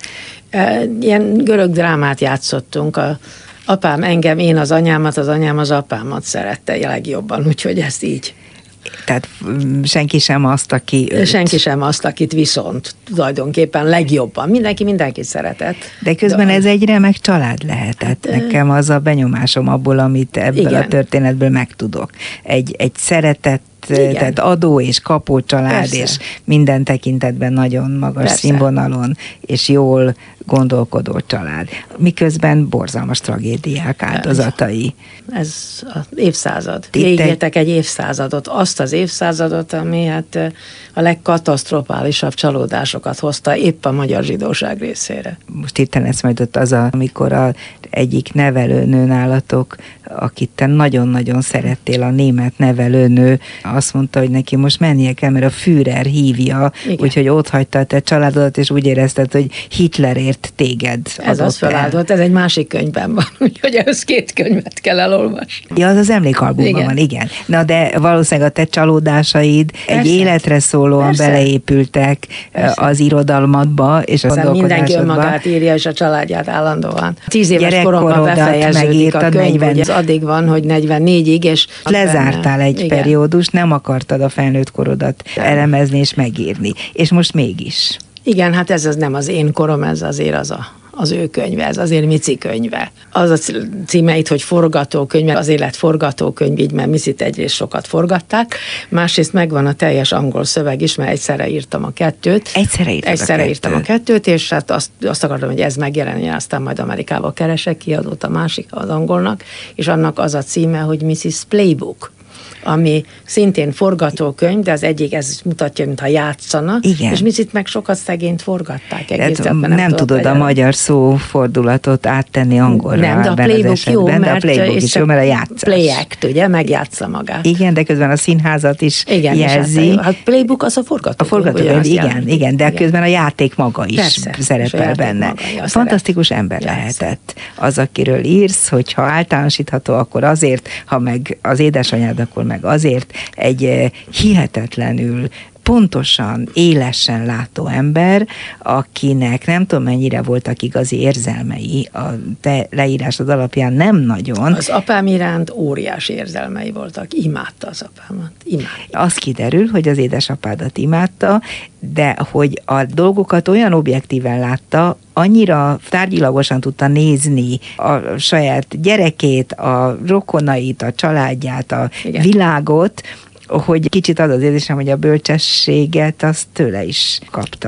Ilyen görög drámát játszottunk. Apám engem, én az anyámat, az anyám az apámat szerette legjobban, úgyhogy ezt így. Tehát senki sem azt, aki őt. Senki sem azt, akit viszont tulajdonképpen legjobban. Mindenki szeretett. De közben ez egy remek család lehetett. Nekem az a benyomásom abból, amit ebből igen, a történetből megtudok. Egy szeretett, igen, tehát adó és kapó család, persze, és minden tekintetben nagyon magas, persze, színvonalon, és jól gondolkodó család. Miközben borzalmas tragédiák áldozatai. Ez az évszázad. Végigéltek egy évszázadot, azt az évszázadot, ami hát a legkatasztrofálisabb csalódásokat hozta épp a magyar zsidóság részére. Most hirtelen eszembe jutott az, amikor egyik nevelőnő nálatok, akit te nagyon-nagyon szerettél, a német nevelőnő, azt mondta, hogy neki most mennie kell, mert a Führer hívja, úgyhogy ott hagyta a te családodat, és úgy érezted, hogy Hitlerért téged ez az feláldott, ez egy másik könyvben van, úgyhogy ehhez 2 könyvet kell elolvasni. Ja, az emlékalbumban van, igen. Na de valószínűleg a te csalódásaid persze, egy életre szólóan persze, beleépültek persze, az irodalmadba és a gondolkodásodba. Mindenki önmagát írja, és a családját állandóan. 10 éves koromban befejeződik a könyv, hogy addig van, hogy 44-ig, és lezártál egy igen, periódus, nem akartad a felnőtt korodat elemezni és megírni. És most mégis. Igen, hát ez az nem az én korom, ez azért az ő könyve, ez azért Mici könyve. Az a címe itt, hogy forgatókönyve, azért lett forgatókönyv, így mert Micit egyrészt sokat forgatták, másrészt megvan a teljes angol szöveg is, mert egyszerre írtam a 2. Egyszerre írtam a 2, és hát azt akartam, hogy ez megjelenjen, aztán majd Amerikába keresek kiadót a másik, az angolnak, és annak az a címe, hogy Mrs. Playbook, ami szintén forgatókönyv, de az egyik ez mutatja, mintha játszana, igen, és Micit meg sokat szegényt forgatták egész. Nem tudod a magyar szófordulatot áttenni angolra. Nem, de a Playbook jó, de a Playbook is jó, mert a játszás. Play act, ugye, megjátsza magát. Igen, de közben a színházat is igen, jelzi. Hát Playbook az a forgatókönyv. A forgatókönyv, igen, de közben a játék maga is persze, szerepel benne. Fantasztikus ember lehetett. Az, akiről írsz, hogyha általánosítható, akkor azért, ha meg az édesanyád, akkor meg azért egy hihetetlenül pontosan, élesen látó ember, akinek nem tudom mennyire voltak igazi érzelmei, a te leírásod alapján nem nagyon. Az apám iránt óriási érzelmei voltak, imádta az apámat, imádta. Az kiderül, hogy az édesapádat imádta, de hogy a dolgokat olyan objektíven látta, annyira tárgyilagosan tudta nézni a saját gyerekét, a rokonait, a családját, a igen, világot, hogy kicsit az az érzésem, hogy a bölcsességet azt tőle is kaptad.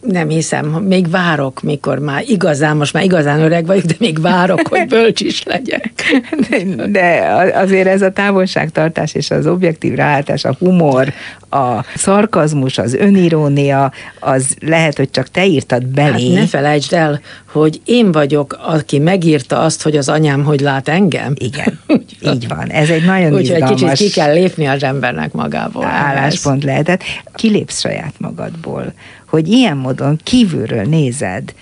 Nem hiszem, még várok, mikor most már igazán öreg vagyok, de még várok, hogy bölcs is legyek. De azért ez a távolságtartás és az objektív ráállás, a humor, a szarkazmus, az önirónia, az lehet, hogy csak te írtad belé. Hát ne felejtsd el, hogy én vagyok, aki megírta azt, hogy az anyám hogy lát engem. Igen, így van. Ez egy nagyon úgyhogy izgalmas... Úgyhogy kicsit ki kell lépni az embernek magából. Álláspont lehetett. Kilépsz saját magadból, hogy ilyen módon kívülről nézed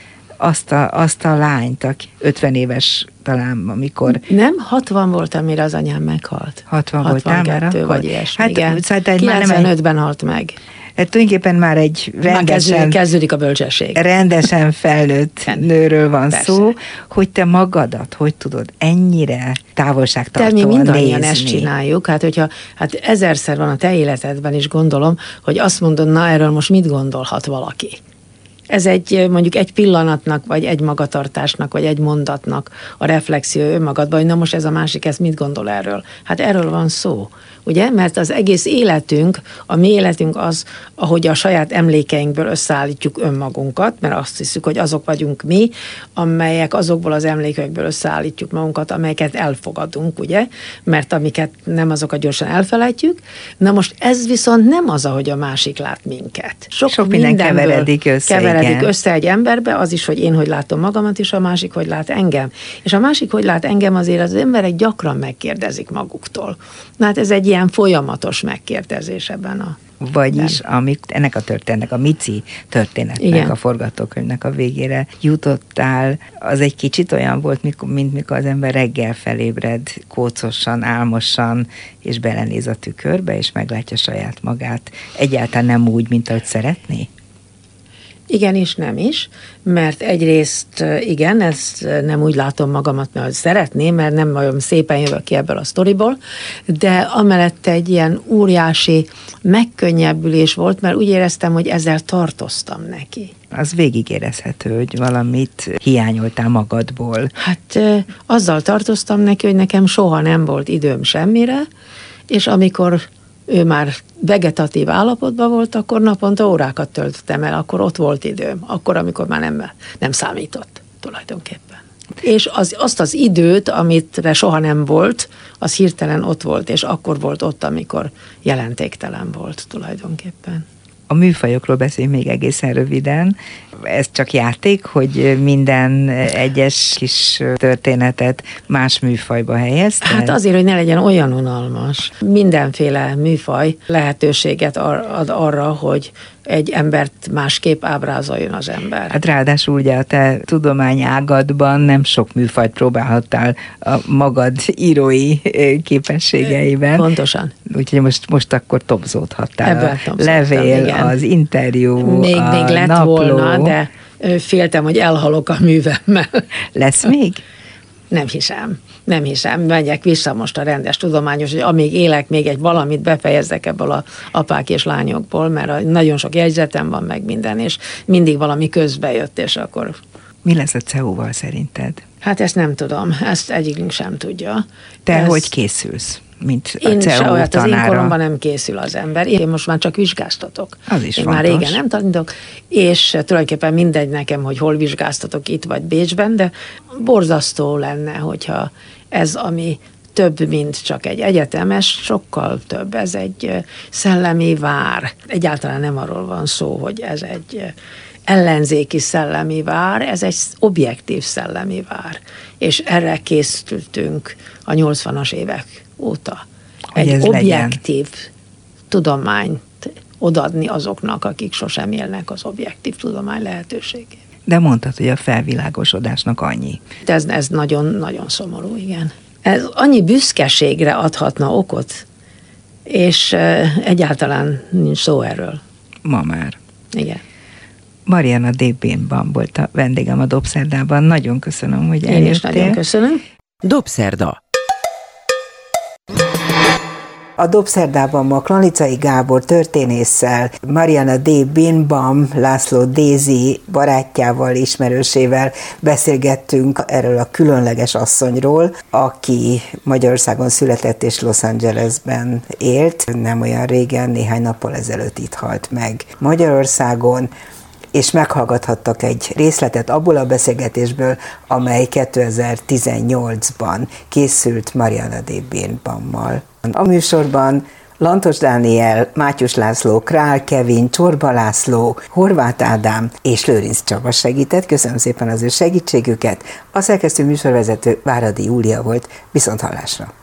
azt a lányt, aki 50 éves talán, amikor... Nem, 60 voltam, mire az anyám meghalt. 60 voltál már akkor? Vagy ilyesmi, hát, igen. Szóval 95-ben halt meg. Hát tulajdonképpen már egy rendesen... Kezdődik a bölcsesség. Rendesen felnőtt nőről van szó, hogy te magadat, hogy tudod ennyire távolságtartóan nézni. Mi mindannyian ezt csináljuk, hogyha ezerszer van a te életedben is, gondolom, hogy azt mondod, na erről most mit gondolhat valaki. Ez mondjuk egy pillanatnak, vagy egy magatartásnak, vagy egy mondatnak a reflexió önmagadban, hogy na most ez a másik, ez mit gondol erről? Hát erről van szó, ugye? Mert az egész életünk, a mi életünk az, ahogy a saját emlékeinkből összeállítjuk önmagunkat, mert azt hiszük, hogy azok vagyunk mi, amelyek azokból az emlékekből összeállítjuk magunkat, amelyeket elfogadunk, ugye? Mert amiket nem, azokat gyorsan elfelejtjük. Na most ez viszont nem az, ahogy a másik lát minket. Sok minden keveredik össze egy emberbe, az is, hogy én hogy látom magamat, és a másik hogy lát engem. És a másik hogy lát engem, azért az emberek gyakran megkérdezik maguktól. Na hát ez egy ilyen folyamatos megkérdezés ebben a... Vagyis ennek a történetnek, a Mici történetnek, igen, a forgatókönyvnek a végére jutottál, az egy kicsit olyan volt, mint mikor az ember reggel felébred, kócosan, álmosan, és belenéz a tükörbe, és meglátja saját magát. Egyáltalán nem úgy, mint ahogy szeretné? Igen és nem is, mert egyrészt igen, ezt nem úgy látom magamat, mert szeretném, mert nem olyan szépen jövök ki ebből a sztoriból, de amellett egy ilyen óriási megkönnyebbülés volt, mert úgy éreztem, hogy ezzel tartoztam neki. Az végigérezhető, hogy valamit hiányoltál magadból. Hát azzal tartoztam neki, hogy nekem soha nem volt időm semmire, és amikor ő már vegetatív állapotban volt, akkor naponta órákat töltöttem el, akkor ott volt időm, akkor, amikor már nem számított tulajdonképpen. És azt az időt, amitre soha nem volt, az hirtelen ott volt, és akkor volt ott, amikor jelentéktelen volt tulajdonképpen. A műfajokról beszéljünk még egészen röviden. Ez csak játék, hogy minden egyes kis történetet más műfajba helyezted? Hát azért, hogy ne legyen olyan unalmas. Mindenféle műfaj lehetőséget ad arra, hogy egy embert másképp ábrázoljon az ember. Hát ráadásul ugye a te tudományágadban nem sok műfajt próbálhattál a magad írói képességeiben. Pontosan. Úgyhogy most akkor topzódhattál. Levél, igen. Az interjú, még lett napló. Volna, de féltem, hogy elhalok a művemmel. Lesz még? Nem hiszem, megyek vissza most a rendes tudományos, hogy amíg élek, még egy valamit befejezzek ebből a apák és lányokból, mert nagyon sok jegyzetem van meg minden, és mindig valami közbe jött, és akkor... Mi lesz a CEU-val szerinted? Hát ezt nem tudom, ezt egyikünk sem tudja. Te hogy készülsz? Mint a CEU tanára. Az én koromban nem készül az ember. Én most már csak vizsgáztatok. Az is én fontos. Már régen nem tanítok, és tulajdonképpen mindegy nekem, hogy hol vizsgáztatok, itt vagy Bécsben, de borzasztó lenne, hogyha ez, ami több, mint csak egy egyetemes, sokkal több. Ez egy szellemi vár. Egyáltalán nem arról van szó, hogy ez egy ellenzéki szellemi vár, ez egy objektív szellemi vár. És erre készültünk a 80-as évek óta. Hogy egy objektív legyen. Tudományt odaadni azoknak, akik sosem élnek az objektív tudomány lehetőségét. De mondtad, hogy a felvilágosodásnak annyi. Ez nagyon-nagyon szomorú, igen. Ez annyi büszkeségre adhatna okot, és egyáltalán nincs szó erről. Ma már. Igen. Mariana D. Birnbaum volt a vendégem a Dobszerdában. Nagyon köszönöm, hogy eljöttél. Én is nagyon köszönöm. Dobszerda. A Dobszerdában ma Klanicai Gábor történésszel, Mariana D. Birnbaum, László Dézi barátjával, ismerősével beszélgettünk erről a különleges asszonyról, aki Magyarországon született és Los Angelesben élt. Nem olyan régen, néhány nappal ezelőtt itt halt meg Magyarországon. és meghallgathattak egy részletet abból a beszélgetésből, amely 2018-ban készült Mariana de Birnbaummal. A műsorban Lantos Dániel, Mátyus László, Král Kevin, Csorba László, Horváth Ádám és Lőrinc Csaba segített. Köszönöm szépen az ő segítségüket. A szerkesztő műsorvezető Váradi Júlia volt. Viszonthallásra.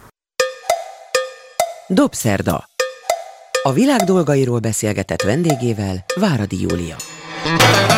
Dobszerda. A világ dolgairól beszélgetett vendégével Váradi Júlia.